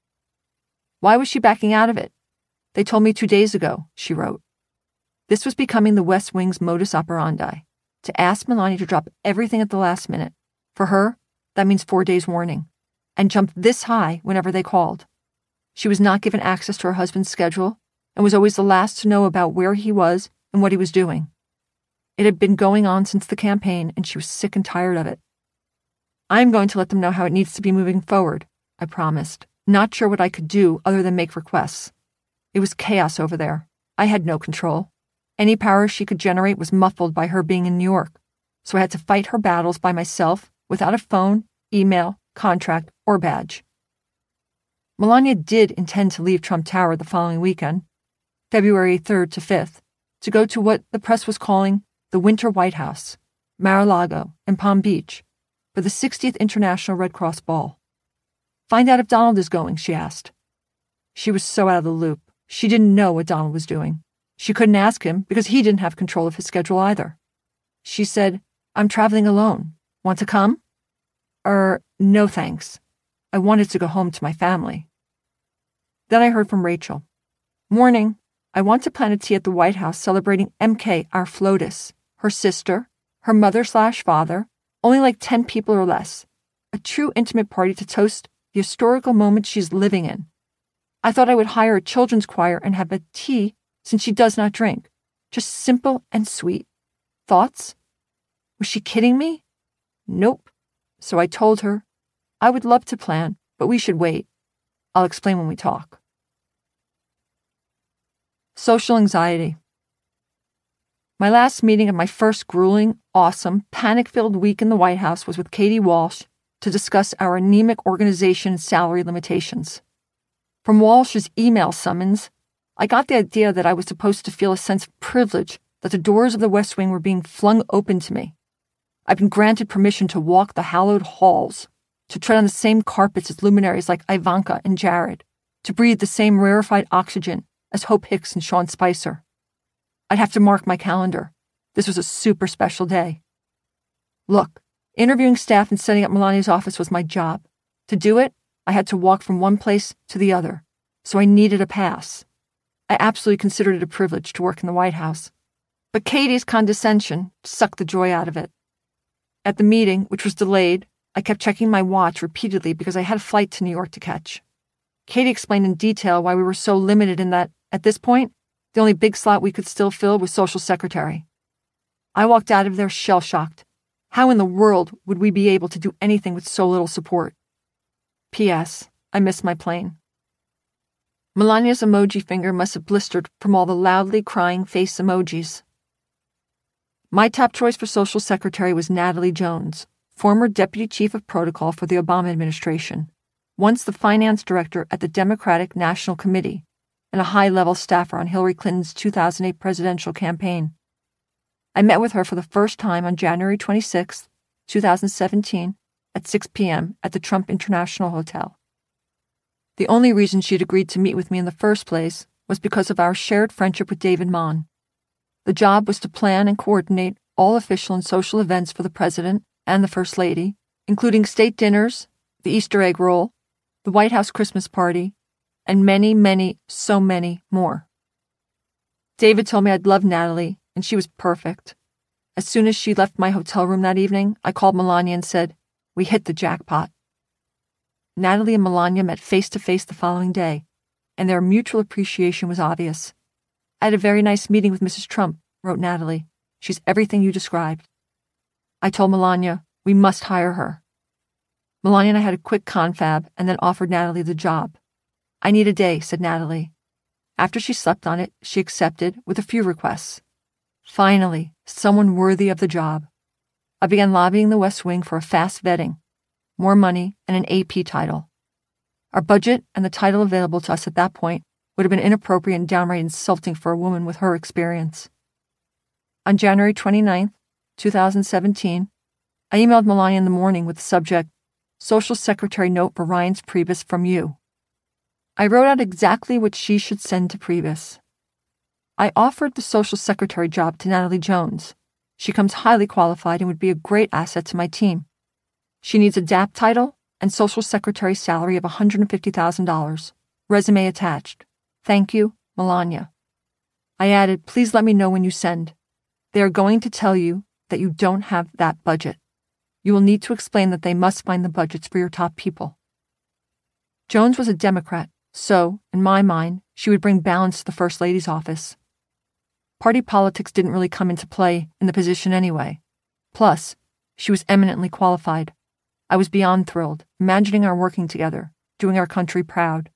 A: Why was she backing out of it? They told me 2 days ago, she wrote. This was becoming the West Wing's modus operandi, to ask Melania to drop everything at the last minute. For her, that means 4 days warning, and jump this high whenever they called. She was not given access to her husband's schedule and was always the last to know about where he was and what he was doing. It had been going on since the campaign, and she was sick and tired of it. I'm going to let them know how it needs to be moving forward, I promised, not sure what I could do other than make requests. It was chaos over there. I had no control. Any power she could generate was muffled by her being in New York, so I had to fight her battles by myself without a phone, email, contract, or badge. Melania did intend to leave Trump Tower the following weekend, February 3rd to 5th, to go to what the press was calling the Winter White House, Mar-a-Lago, and Palm Beach, for the 60th International Red Cross Ball. Find out if Donald is going, she asked. She was so out of the loop. She didn't know what Donald was doing. She couldn't ask him because he didn't have control of his schedule either. She said, "I'm traveling alone. Want to come?" No thanks. I wanted to go home to my family. Then I heard from Rachel. "Morning. I want to plan a tea at the White House celebrating MK, our FLOTUS, her sister, her mother/father, only like 10 people or less. A true intimate party to toast the historical moment she's living in. I thought I would hire a children's choir and have a tea since she does not drink. Just simple and sweet. Thoughts?" Was she kidding me? Nope. So I told her, I would love to plan, but we should wait. I'll explain when we talk. Social anxiety. My last meeting of my first grueling, awesome, panic-filled week in the White House was with Katie Walsh to discuss our anemic organization and salary limitations. From Walsh's email summons, I got the idea that I was supposed to feel a sense of privilege that the doors of the West Wing were being flung open to me. I've been granted permission to walk the hallowed halls, to tread on the same carpets as luminaries like Ivanka and Jared, to breathe the same rarefied oxygen as Hope Hicks and Sean Spicer. I'd have to mark my calendar. This was a super special day. Look, interviewing staff and setting up Melania's office was my job. To do it, I had to walk from one place to the other, so I needed a pass. I absolutely considered it a privilege to work in the White House. But Katie's condescension sucked the joy out of it. At the meeting, which was delayed, I kept checking my watch repeatedly because I had a flight to New York to catch. Katie explained in detail why we were so limited in that, at this point, the only big slot we could still fill was social secretary. I walked out of there shell-shocked. How in the world would we be able to do anything with so little support? P.S. I missed my plane. Melania's emoji finger must have blistered from all the loudly crying face emojis. My top choice for social secretary was Natalie Jones, former deputy chief of protocol for the Obama administration, once the finance director at the Democratic National Committee, and a high-level staffer on Hillary Clinton's 2008 presidential campaign. I met with her for the first time on January 26, 2017, at 6 p.m. at the Trump International Hotel. The only reason she'd agreed to meet with me in the first place was because of our shared friendship with David Mann. The job was to plan and coordinate all official and social events for the President and the First Lady, including state dinners, the Easter egg roll, the White House Christmas party, and many, so many more. David told me I'd love Natalie, and she was perfect. As soon as she left my hotel room that evening, I called Melania and said, "We hit the jackpot." Natalie and Melania met face-to-face the following day, and their mutual appreciation was obvious. "I had a very nice meeting with Mrs. Trump," wrote Natalie. "She's everything you described." I told Melania, "We must hire her." Melania and I had a quick confab and then offered Natalie the job. "I need a day," said Natalie. After she slept on it, she accepted with a few requests. Finally, someone worthy of the job. I began lobbying the West Wing for a fast vetting, more money, and an AP title. Our budget and the title available to us at that point would have been inappropriate and downright insulting for a woman with her experience. On January 29, 2017, I emailed Melania in the morning with the subject, "Social Secretary note for Reince Priebus from you." I wrote out exactly what she should send to Priebus. I offered the Social Secretary job to Natalie Jones. She comes highly qualified and would be a great asset to my team. She needs a DAP title and Social Secretary salary of $150,000. Resume attached. Thank you, Melania. I added, "Please let me know when you send. They are going to tell you that you don't have that budget. You will need to explain that they must find the budgets for your top people." Jones was a Democrat, so, in my mind, she would bring balance to the First Lady's office. Party politics didn't really come into play in the position anyway. Plus, she was eminently qualified. I was beyond thrilled, imagining our working together, doing our country proud.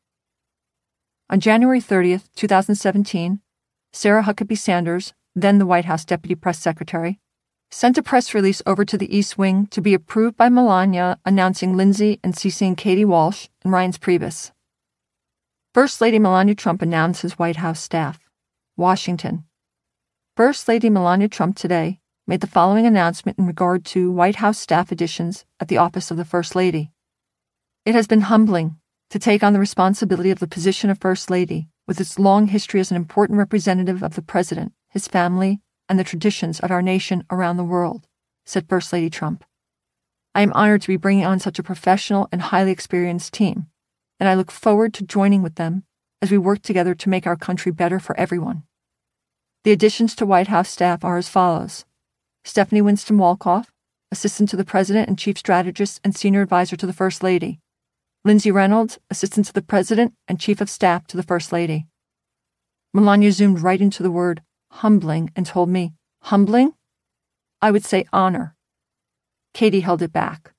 A: On January 30th, 2017, Sarah Huckabee Sanders, then the White House Deputy Press Secretary, sent a press release over to the East Wing to be approved by Melania announcing Lindsay and CCing Katie Walsh and Reince Priebus. First Lady Melania Trump announces White House staff. Washington. First Lady Melania Trump today made the following announcement in regard to White House staff additions at the office of the First Lady. "It has been humbling to take on the responsibility of the position of First Lady with its long history as an important representative of the President, his family, and the traditions of our nation around the world," said First Lady Trump. "I am honored to be bringing on such a professional and highly experienced team, and I look forward to joining with them as we work together to make our country better for everyone." The additions to White House staff are as follows: Stephanie Winston Wolkoff, Assistant to the President and Chief Strategist and Senior Advisor to the First Lady. Lindsay Reynolds, Assistant to the President and Chief of Staff to the First Lady. Melania zoomed right into the word humbling and told me, "Humbling? I would say honor." Katie held it back.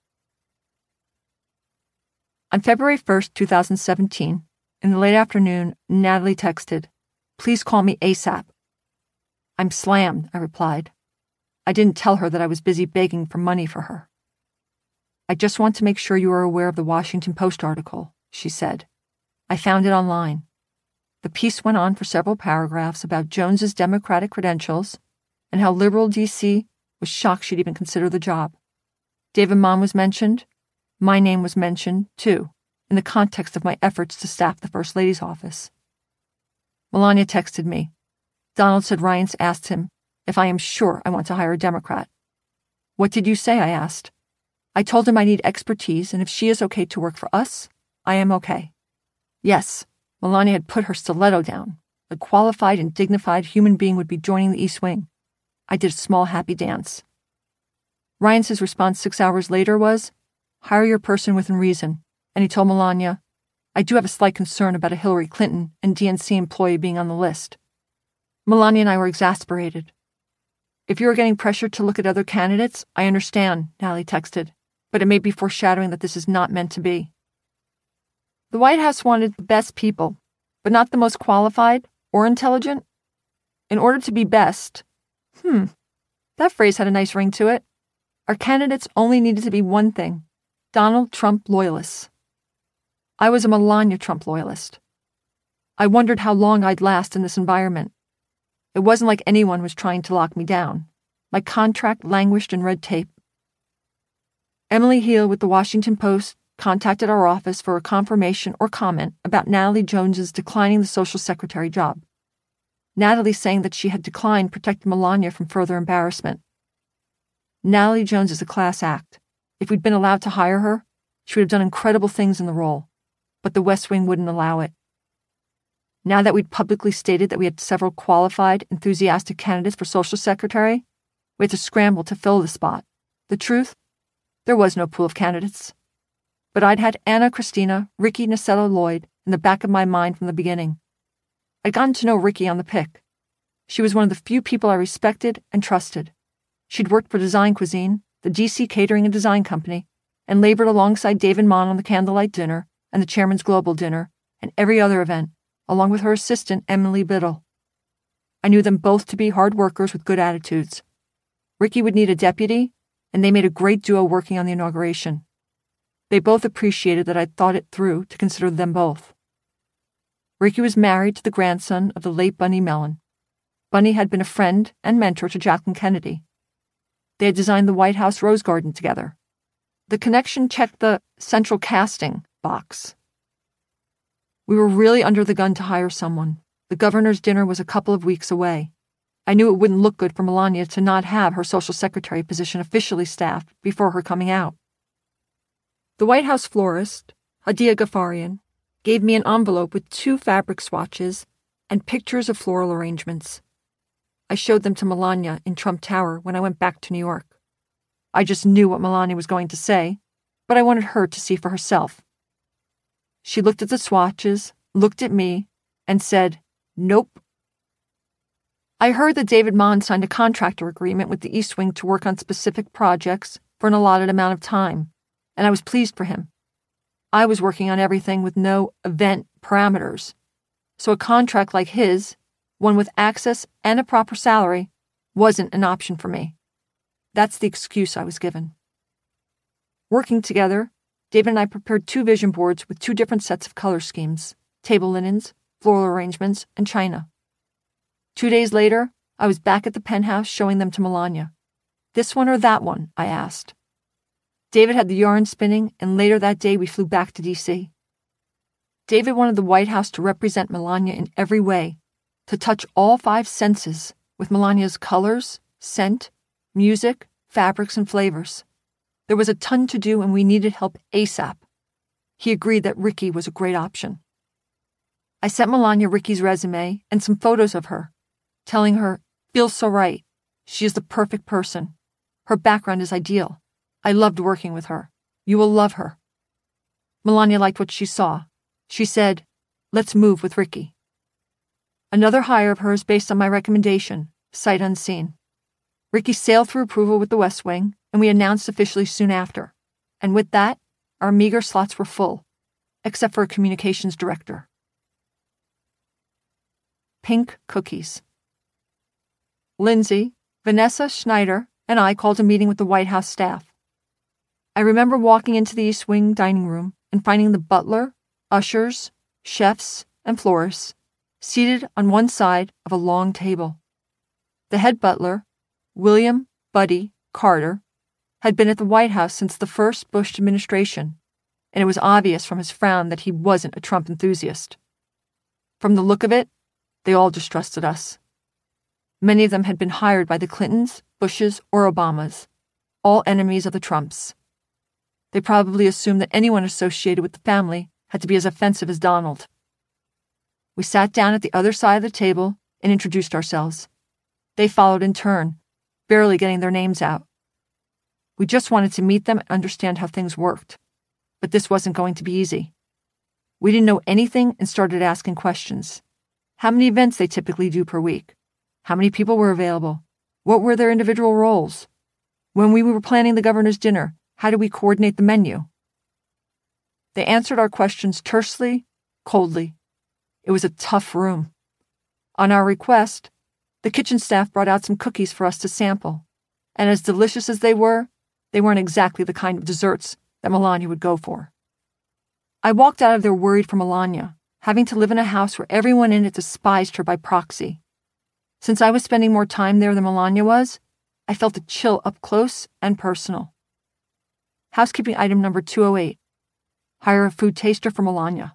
A: On February 1st, 2017, in the late afternoon, Natalie texted, "Please call me ASAP." "I'm slammed," I replied. I didn't tell her that I was busy begging for money for her. "I just want to make sure you are aware of the Washington Post article," she said. "I found it online." The piece went on for several paragraphs about Jones's Democratic credentials and how liberal D.C. was shocked she'd even consider the job. David Mann was mentioned. My name was mentioned, too, in the context of my efforts to staff the First Lady's office. Melania texted me. Donald said Reince asked him if I am sure I want to hire a Democrat. "What did you say?" I asked. "I told him I need expertise, and if she is okay to work for us, I am okay." Yes, Melania had put her stiletto down. A qualified and dignified human being would be joining the East Wing. I did a small happy dance. Reince's response 6 hours later was, "Hire your person within reason," and he told Melania, "I do have a slight concern about a Hillary Clinton and DNC employee being on the list." Melania and I were exasperated. "If you are getting pressured to look at other candidates, I understand," Natalie texted, "but it may be foreshadowing that this is not meant to be." The White House wanted the best people, but not the most qualified or intelligent. In order to be best, That phrase had a nice ring to it. Our candidates only needed to be one thing: Donald Trump loyalists. I was a Melania Trump loyalist. I wondered how long I'd last in this environment. It wasn't like anyone was trying to lock me down. My contract languished in red tape. Emily Heal with the Washington Post contacted our office for a confirmation or comment about Natalie Jones's declining the social secretary job. Natalie saying that she had declined protected Melania from further embarrassment. Natalie Jones is a class act. If we'd been allowed to hire her, she would have done incredible things in the role, but the West Wing wouldn't allow it. Now that we'd publicly stated that we had several qualified, enthusiastic candidates for social secretary, we had to scramble to fill the spot. The truth? There was no pool of candidates. But I'd had Anna Christina, Ricky Nacella Lloyd in the back of my mind from the beginning. I'd gotten to know Ricky on the pick. She was one of the few people I respected and trusted. She'd worked for Design Cuisine, the DC Catering and Design Company, and labored alongside David Mon on the Candlelight Dinner and the Chairman's Global Dinner and every other event, along with her assistant, Emily Biddle. I knew them both to be hard workers with good attitudes. Ricky would need a deputy, and they made a great duo working on the inauguration. They both appreciated that I'd thought it through to consider them both. Ricky was married to the grandson of the late Bunny Mellon. Bunny had been a friend and mentor to Jacqueline Kennedy. They had designed the White House Rose Garden together. The connection checked the central casting box. We were really under the gun to hire someone. The governor's dinner was a couple of weeks away. I knew it wouldn't look good for Melania to not have her social secretary position officially staffed before her coming out. The White House florist, Hadia Ghaffarian, gave me an envelope with 2 fabric swatches and pictures of floral arrangements. I showed them to Melania in Trump Tower when I went back to New York. I just knew what Melania was going to say, but I wanted her to see for herself. She looked at the swatches, looked at me, and said, "Nope." I heard that David Mon signed a contractor agreement with the East Wing to work on specific projects for an allotted amount of time, and I was pleased for him. I was working on everything with no event parameters, so a contract like his, one with access and a proper salary, wasn't an option for me. That's the excuse I was given. Working together, David and I prepared 2 vision boards with 2 different sets of color schemes: table linens, floral arrangements, and china. 2 days later, I was back at the penthouse showing them to Melania. "This one or that one?" I asked. David had the yarn spinning, and later that day we flew back to D.C. David wanted the White House to represent Melania in every way, to touch all 5 senses with Melania's colors, scent, music, fabrics, and flavors. There was a ton to do, and we needed help ASAP. He agreed that Ricky was a great option. I sent Melania Ricky's resume and some photos of her, telling her, "Feels so right. She is the perfect person. Her background is ideal. I loved working with her. You will love her." Melania liked what she saw. She said, "Let's move with Ricky." Another hire of hers based on my recommendation, sight unseen. Ricky sailed through approval with the West Wing, and we announced officially soon after. And with that, our meager slots were full, except for a communications director. Pink cookies. Lindsay, Vanessa Schneider, and I called a meeting with the White House staff. I remember walking into the East Wing dining room and finding the butler, ushers, chefs, and florists seated on one side of a long table. The head butler, William Buddy Carter, had been at the White House since the first Bush administration, and it was obvious from his frown that he wasn't a Trump enthusiast. From the look of it, they all distrusted us. Many of them had been hired by the Clintons, Bushes, or Obamas, all enemies of the Trumps. They probably assumed that anyone associated with the family had to be as offensive as Donald. We sat down at the other side of the table and introduced ourselves. They followed in turn, barely getting their names out. We just wanted to meet them and understand how things worked. But this wasn't going to be easy. We didn't know anything and started asking questions. How many events they typically do per week? How many people were available? What were their individual roles? When we were planning the governor's dinner, how did we coordinate the menu? They answered our questions tersely, coldly. It was a tough room. On our request, the kitchen staff brought out some cookies for us to sample, and as delicious as they weren't exactly the kind of desserts that Melania would go for. I walked out of there worried for Melania, having to live in a house where everyone in it despised her by proxy. Since I was spending more time there than Melania was, I felt a chill up close and personal. Housekeeping item number 208. Hire a food taster for Melania.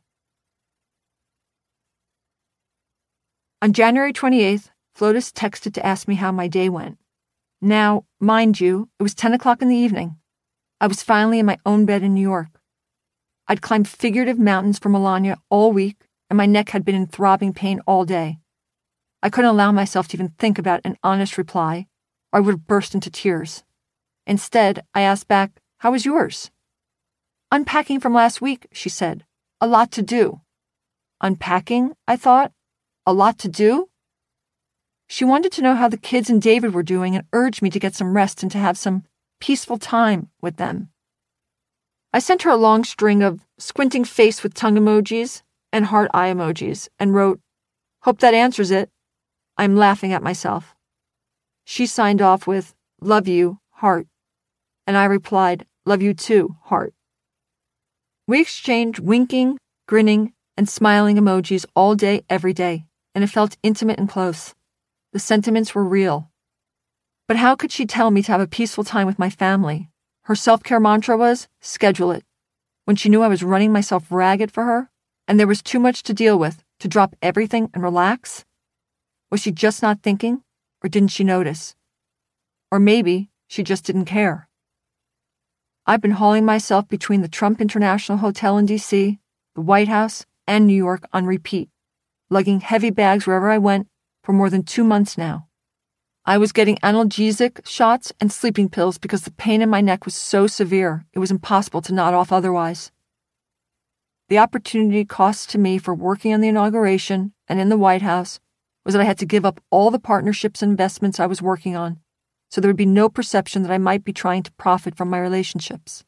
A: On January 28th, Flotus texted to ask me how my day went. Now, mind you, it was 10 o'clock in the evening. I was finally in my own bed in New York. I'd climbed figurative mountains for Melania all week, and my neck had been in throbbing pain all day. I couldn't allow myself to even think about an honest reply, or I would have burst into tears. Instead, I asked back, "How was yours?" "Unpacking from last week," she said. "A lot to do." Unpacking, I thought. A lot to do? She wanted to know how the kids and David were doing and urged me to get some rest and to have some peaceful time with them. I sent her a long string of squinting face with tongue emojis and heart eye emojis and wrote, "Hope that answers it. I'm laughing at myself." She signed off with, "Love you, heart." And I replied, "Love you too, heart." We exchanged winking, grinning, and smiling emojis all day, every day, and it felt intimate and close. The sentiments were real. But how could she tell me to have a peaceful time with my family? Her self-care mantra was, schedule it. When she knew I was running myself ragged for her, and there was too much to deal with, to drop everything and relax? Was she just not thinking, or didn't she notice? Or maybe she just didn't care. I've been hauling myself between the Trump International Hotel in D.C., the White House, and New York on repeat, lugging heavy bags wherever I went for more than 2 months now. I was getting analgesic shots and sleeping pills because the pain in my neck was so severe it was impossible to nod off otherwise. The opportunity cost to me for working on the inauguration and in the White House was that I had to give up all the partnerships and investments I was working on, so there would be no perception that I might be trying to profit from my relationships.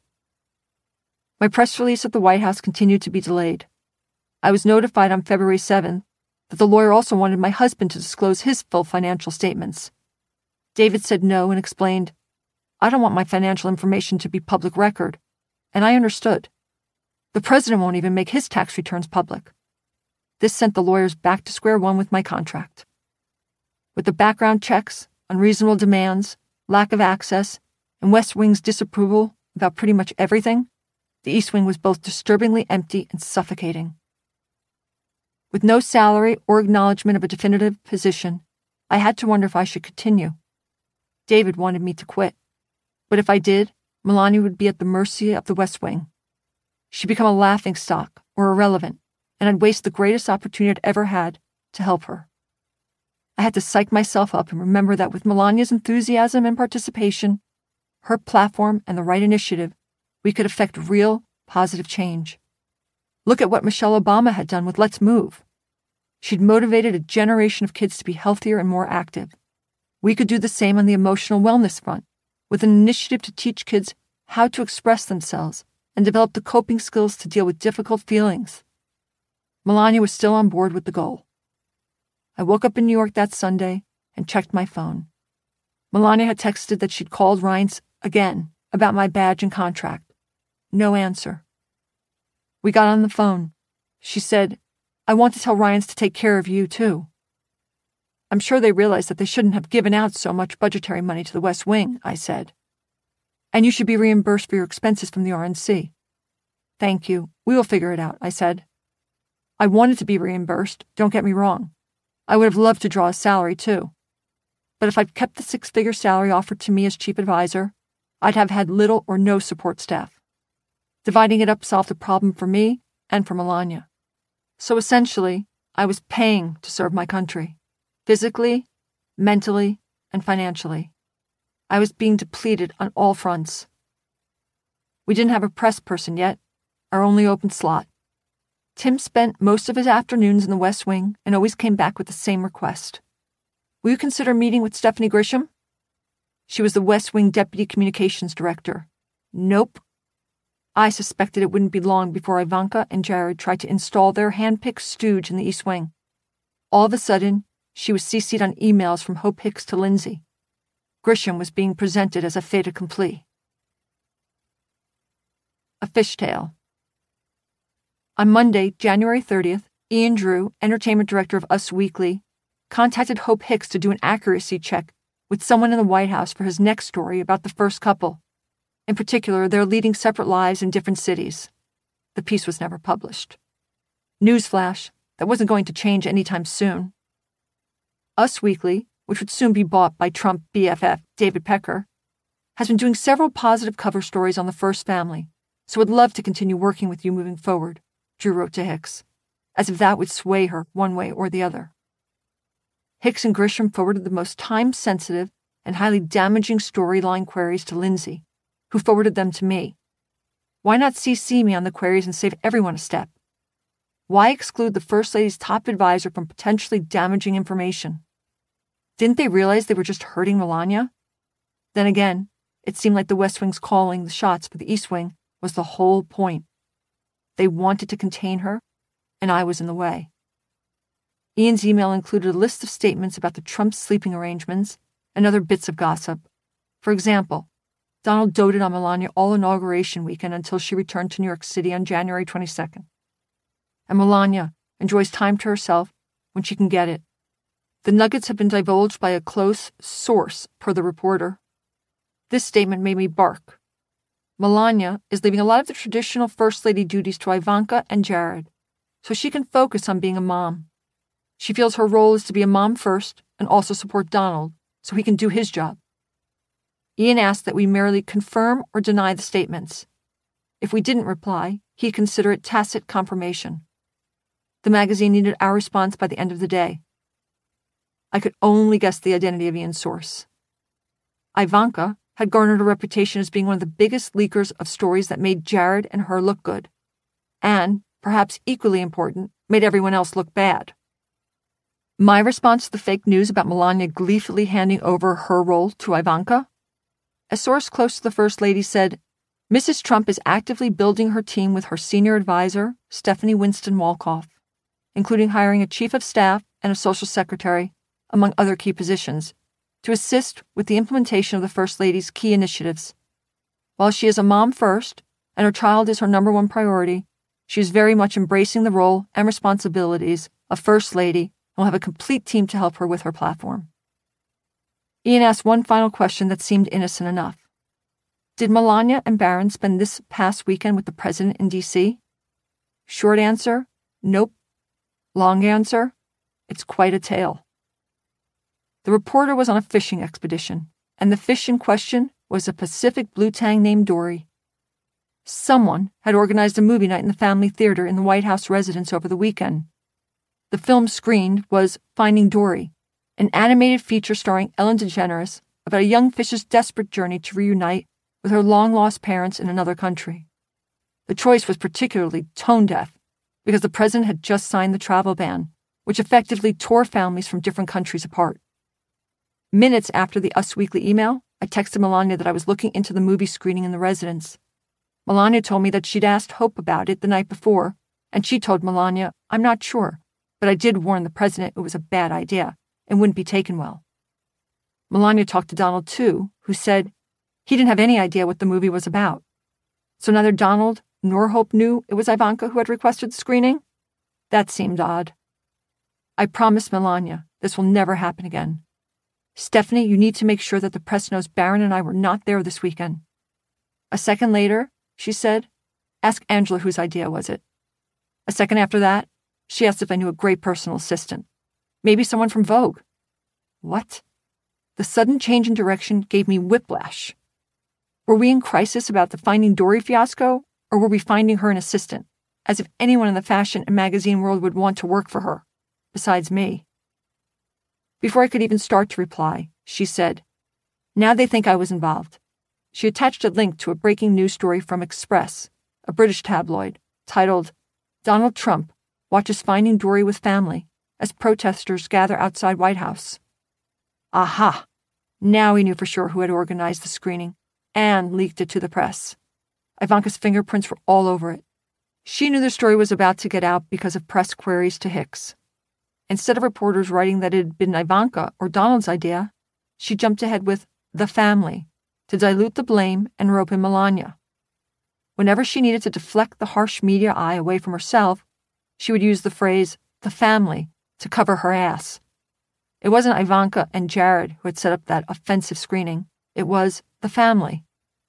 A: My press release at the White House continued to be delayed. I was notified on February 7th that the lawyer also wanted my husband to disclose his full financial statements. David said no and explained, "I don't want my financial information to be public record," and I understood. The president won't even make his tax returns public. This sent the lawyers back to square one with my contract. With the background checks, unreasonable demands, lack of access, and West Wing's disapproval about pretty much everything, the East Wing was both disturbingly empty and suffocating. With no salary or acknowledgement of a definitive position, I had to wonder if I should continue. David wanted me to quit, but if I did, Melania would be at the mercy of the West Wing. She'd become a laughingstock or irrelevant, and I'd waste the greatest opportunity I'd ever had to help her. I had to psych myself up and remember that with Melania's enthusiasm and participation, her platform, and the right initiative, we could effect real, positive change. Look at what Michelle Obama had done with Let's Move. She'd motivated a generation of kids to be healthier and more active. We could do the same on the emotional wellness front, with an initiative to teach kids how to express themselves and develop the coping skills to deal with difficult feelings. Melania was still on board with the goal. I woke up in New York that Sunday and checked my phone. Melania had texted that she'd called Reince again about my badge and contract. No answer. We got on the phone. She said, "I want to tell Reince to take care of you, too." "I'm sure they realize that they shouldn't have given out so much budgetary money to the West Wing," I said. "And you should be reimbursed for your expenses from the RNC." "Thank you. We will figure it out," I said. I wanted to be reimbursed, don't get me wrong. I would have loved to draw a salary, too. But if I'd kept the 6-figure salary offered to me as chief advisor, I'd have had little or no support staff. Dividing it up solved the problem for me and for Melania. So essentially, I was paying to serve my country. Physically, mentally, and financially. I was being depleted on all fronts. We didn't have a press person yet, our only open slot. Tim spent most of his afternoons in the West Wing and always came back with the same request. "Will you consider meeting with Stephanie Grisham?" She was the West Wing Deputy Communications Director. Nope. I suspected it wouldn't be long before Ivanka and Jared tried to install their hand-picked stooge in the East Wing. All of a sudden, she was CC'd on emails from Hope Hicks to Lindsay. Grisham was being presented as a fait accompli. A fishtail. On Monday, January 30th, Ian Drew, entertainment director of Us Weekly, contacted Hope Hicks to do an accuracy check with someone in the White House for his next story about the first couple. In particular, their leading separate lives in different cities. The piece was never published. Newsflash, that wasn't going to change anytime soon. Us Weekly, which would soon be bought by Trump BFF David Pecker, has been doing several positive cover stories on the first family, so would love to continue working with you moving forward, Drew wrote to Hicks, as if that would sway her one way or the other. Hicks and Grisham forwarded the most time-sensitive and highly damaging storyline queries to Lindsay, who forwarded them to me. Why not CC me on the queries and save everyone a step? Why exclude the First Lady's top advisor from potentially damaging information? Didn't they realize they were just hurting Melania? Then again, it seemed like the West Wing's calling the shots for the East Wing was the whole point. They wanted to contain her, and I was in the way. Ian's email included a list of statements about the Trump sleeping arrangements and other bits of gossip. For example, Donald doted on Melania all inauguration weekend until she returned to New York City on January 22nd. And Melania enjoys time to herself when she can get it. The nuggets have been divulged by a close source, per the reporter. This statement made me bark. Melania is leaving a lot of the traditional First Lady duties to Ivanka and Jared, so she can focus on being a mom. She feels her role is to be a mom first and also support Donald, so he can do his job. Ian asked that we merely confirm or deny the statements. If we didn't reply, he'd consider it tacit confirmation. The magazine needed our response by the end of the day. I could only guess the identity of Ian's source. Ivanka had garnered a reputation as being one of the biggest leakers of stories that made Jared and her look good, and, perhaps equally important, made everyone else look bad. My response to the fake news about Melania gleefully handing over her role to Ivanka? A source close to the First Lady said, Mrs. Trump is actively building her team with her senior advisor, Stephanie Winston Wolkoff, including hiring a chief of staff and a social secretary, among other key positions, to assist with the implementation of the First Lady's key initiatives. While she is a mom first, and her child is her number one priority, she is very much embracing the role and responsibilities of First Lady and will have a complete team to help her with her platform. Ian asked one final question that seemed innocent enough. Did Melania and Barron spend this past weekend with the president in D.C.? Short answer, nope. Long answer, it's quite a tale. The reporter was on a fishing expedition, and the fish in question was a Pacific blue tang named Dory. Someone had organized a movie night in the family theater in the White House residence over the weekend. The film screened was Finding Dory, an animated feature starring Ellen DeGeneres about a young fish's desperate journey to reunite with her long-lost parents in another country. The choice was particularly tone-deaf because the president had just signed the travel ban, which effectively tore families from different countries apart. Minutes after the Us Weekly email, I texted Melania that I was looking into the movie screening in the residence. Melania told me that she'd asked Hope about it the night before, and she told Melania, I'm not sure, but I did warn the president it was a bad idea and wouldn't be taken well. Melania talked to Donald, too, who said he didn't have any idea what the movie was about. So neither Donald nor Hope knew it was Ivanka who had requested the screening? That seemed odd. I promised Melania this will never happen again. Stephanie, you need to make sure that the press knows Barron and I were not there this weekend. A second later, she said, ask Angela whose idea was it. A second after that, she asked if I knew a great personal assistant. Maybe someone from Vogue. What? The sudden change in direction gave me whiplash. Were we in crisis about the Finding Dory fiasco, or were we finding her an assistant, as if anyone in the fashion and magazine world would want to work for her, besides me? Before I could even start to reply, she said, now they think I was involved. She attached a link to a breaking news story from Express, a British tabloid, titled, Donald Trump watches Finding Dory with family as protesters gather outside White House. Aha! Now he knew for sure who had organized the screening and leaked it to the press. Ivanka's fingerprints were all over it. She knew the story was about to get out because of press queries to Hicks. Instead of reporters writing that it had been Ivanka or Donald's idea, she jumped ahead with, the family to dilute the blame and rope in Melania. Whenever she needed to deflect the harsh media eye away from herself, she would use the phrase, the family, to cover her ass. It wasn't Ivanka and Jared who had set up that offensive screening. It was the family.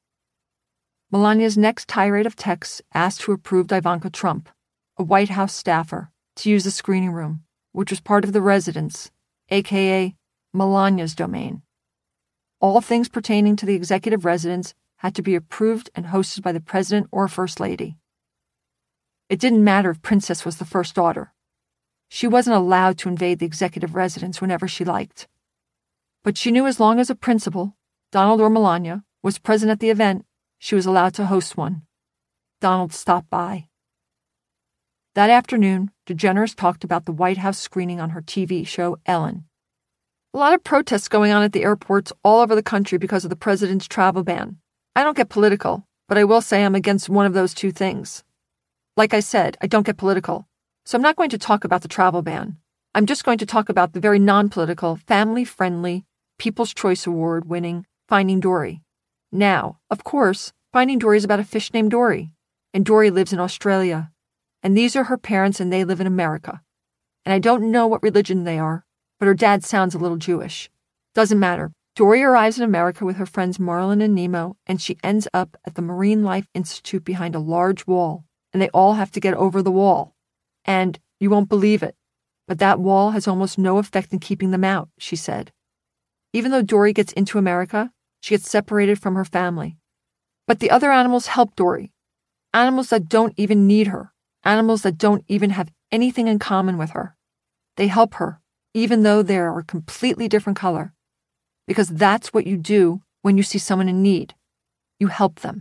A: Melania's next tirade of texts asked who approved Ivanka Trump, a White House staffer, to use the screening room, which was part of the residence, aka Melania's domain. All things pertaining to the executive residence had to be approved and hosted by the president or first lady. It didn't matter if Princess was the first daughter. She wasn't allowed to invade the executive residence whenever she liked. But she knew as long as a principal, Donald or Melania, was present at the event, she was allowed to host one. Donald stopped by. That afternoon, DeGeneres talked about the White House screening on her TV show, Ellen. A lot of protests going on at the airports all over the country because of the president's travel ban. I don't get political, but I will say I'm against one of those two things. Like I said, I don't get political, so I'm not going to talk about the travel ban. I'm just going to talk about the very non-political, family-friendly, People's Choice Award-winning Finding Dory. Now, of course, Finding Dory is about a fish named Dory, and Dory lives in Australia. And these are her parents and they live in America. And I don't know what religion they are, but her dad sounds a little Jewish. Doesn't matter. Dory arrives in America with her friends Marlin and Nemo, and she ends up at the Marine Life Institute behind a large wall, and they all have to get over the wall. And you won't believe it, but that wall has almost no effect in keeping them out, she said. Even though Dory gets into America, she gets separated from her family. But the other animals help Dory. Animals that don't even need her. Animals that don't even have anything in common with her. They help her, even though they are a completely different color. Because that's what you do when you see someone in need. You help them.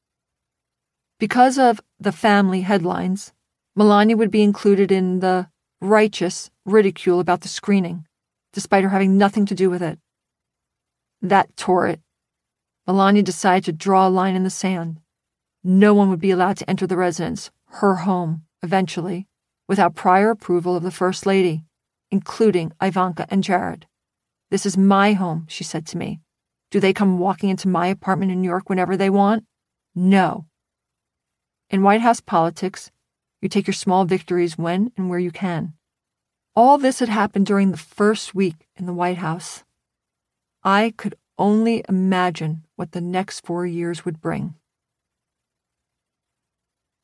A: Because of the family headlines, Melania would be included in the righteous ridicule about the screening, despite her having nothing to do with it. That tore it. Melania decided to draw a line in the sand. No one would be allowed to enter the residence, her home, eventually, without prior approval of the First Lady, including Ivanka and Jared. This is my home, she said to me. Do they come walking into my apartment in New York whenever they want? No. In White House politics, you take your small victories when and where you can. All this had happened during the first week in the White House. I could only imagine what the next 4 years would bring.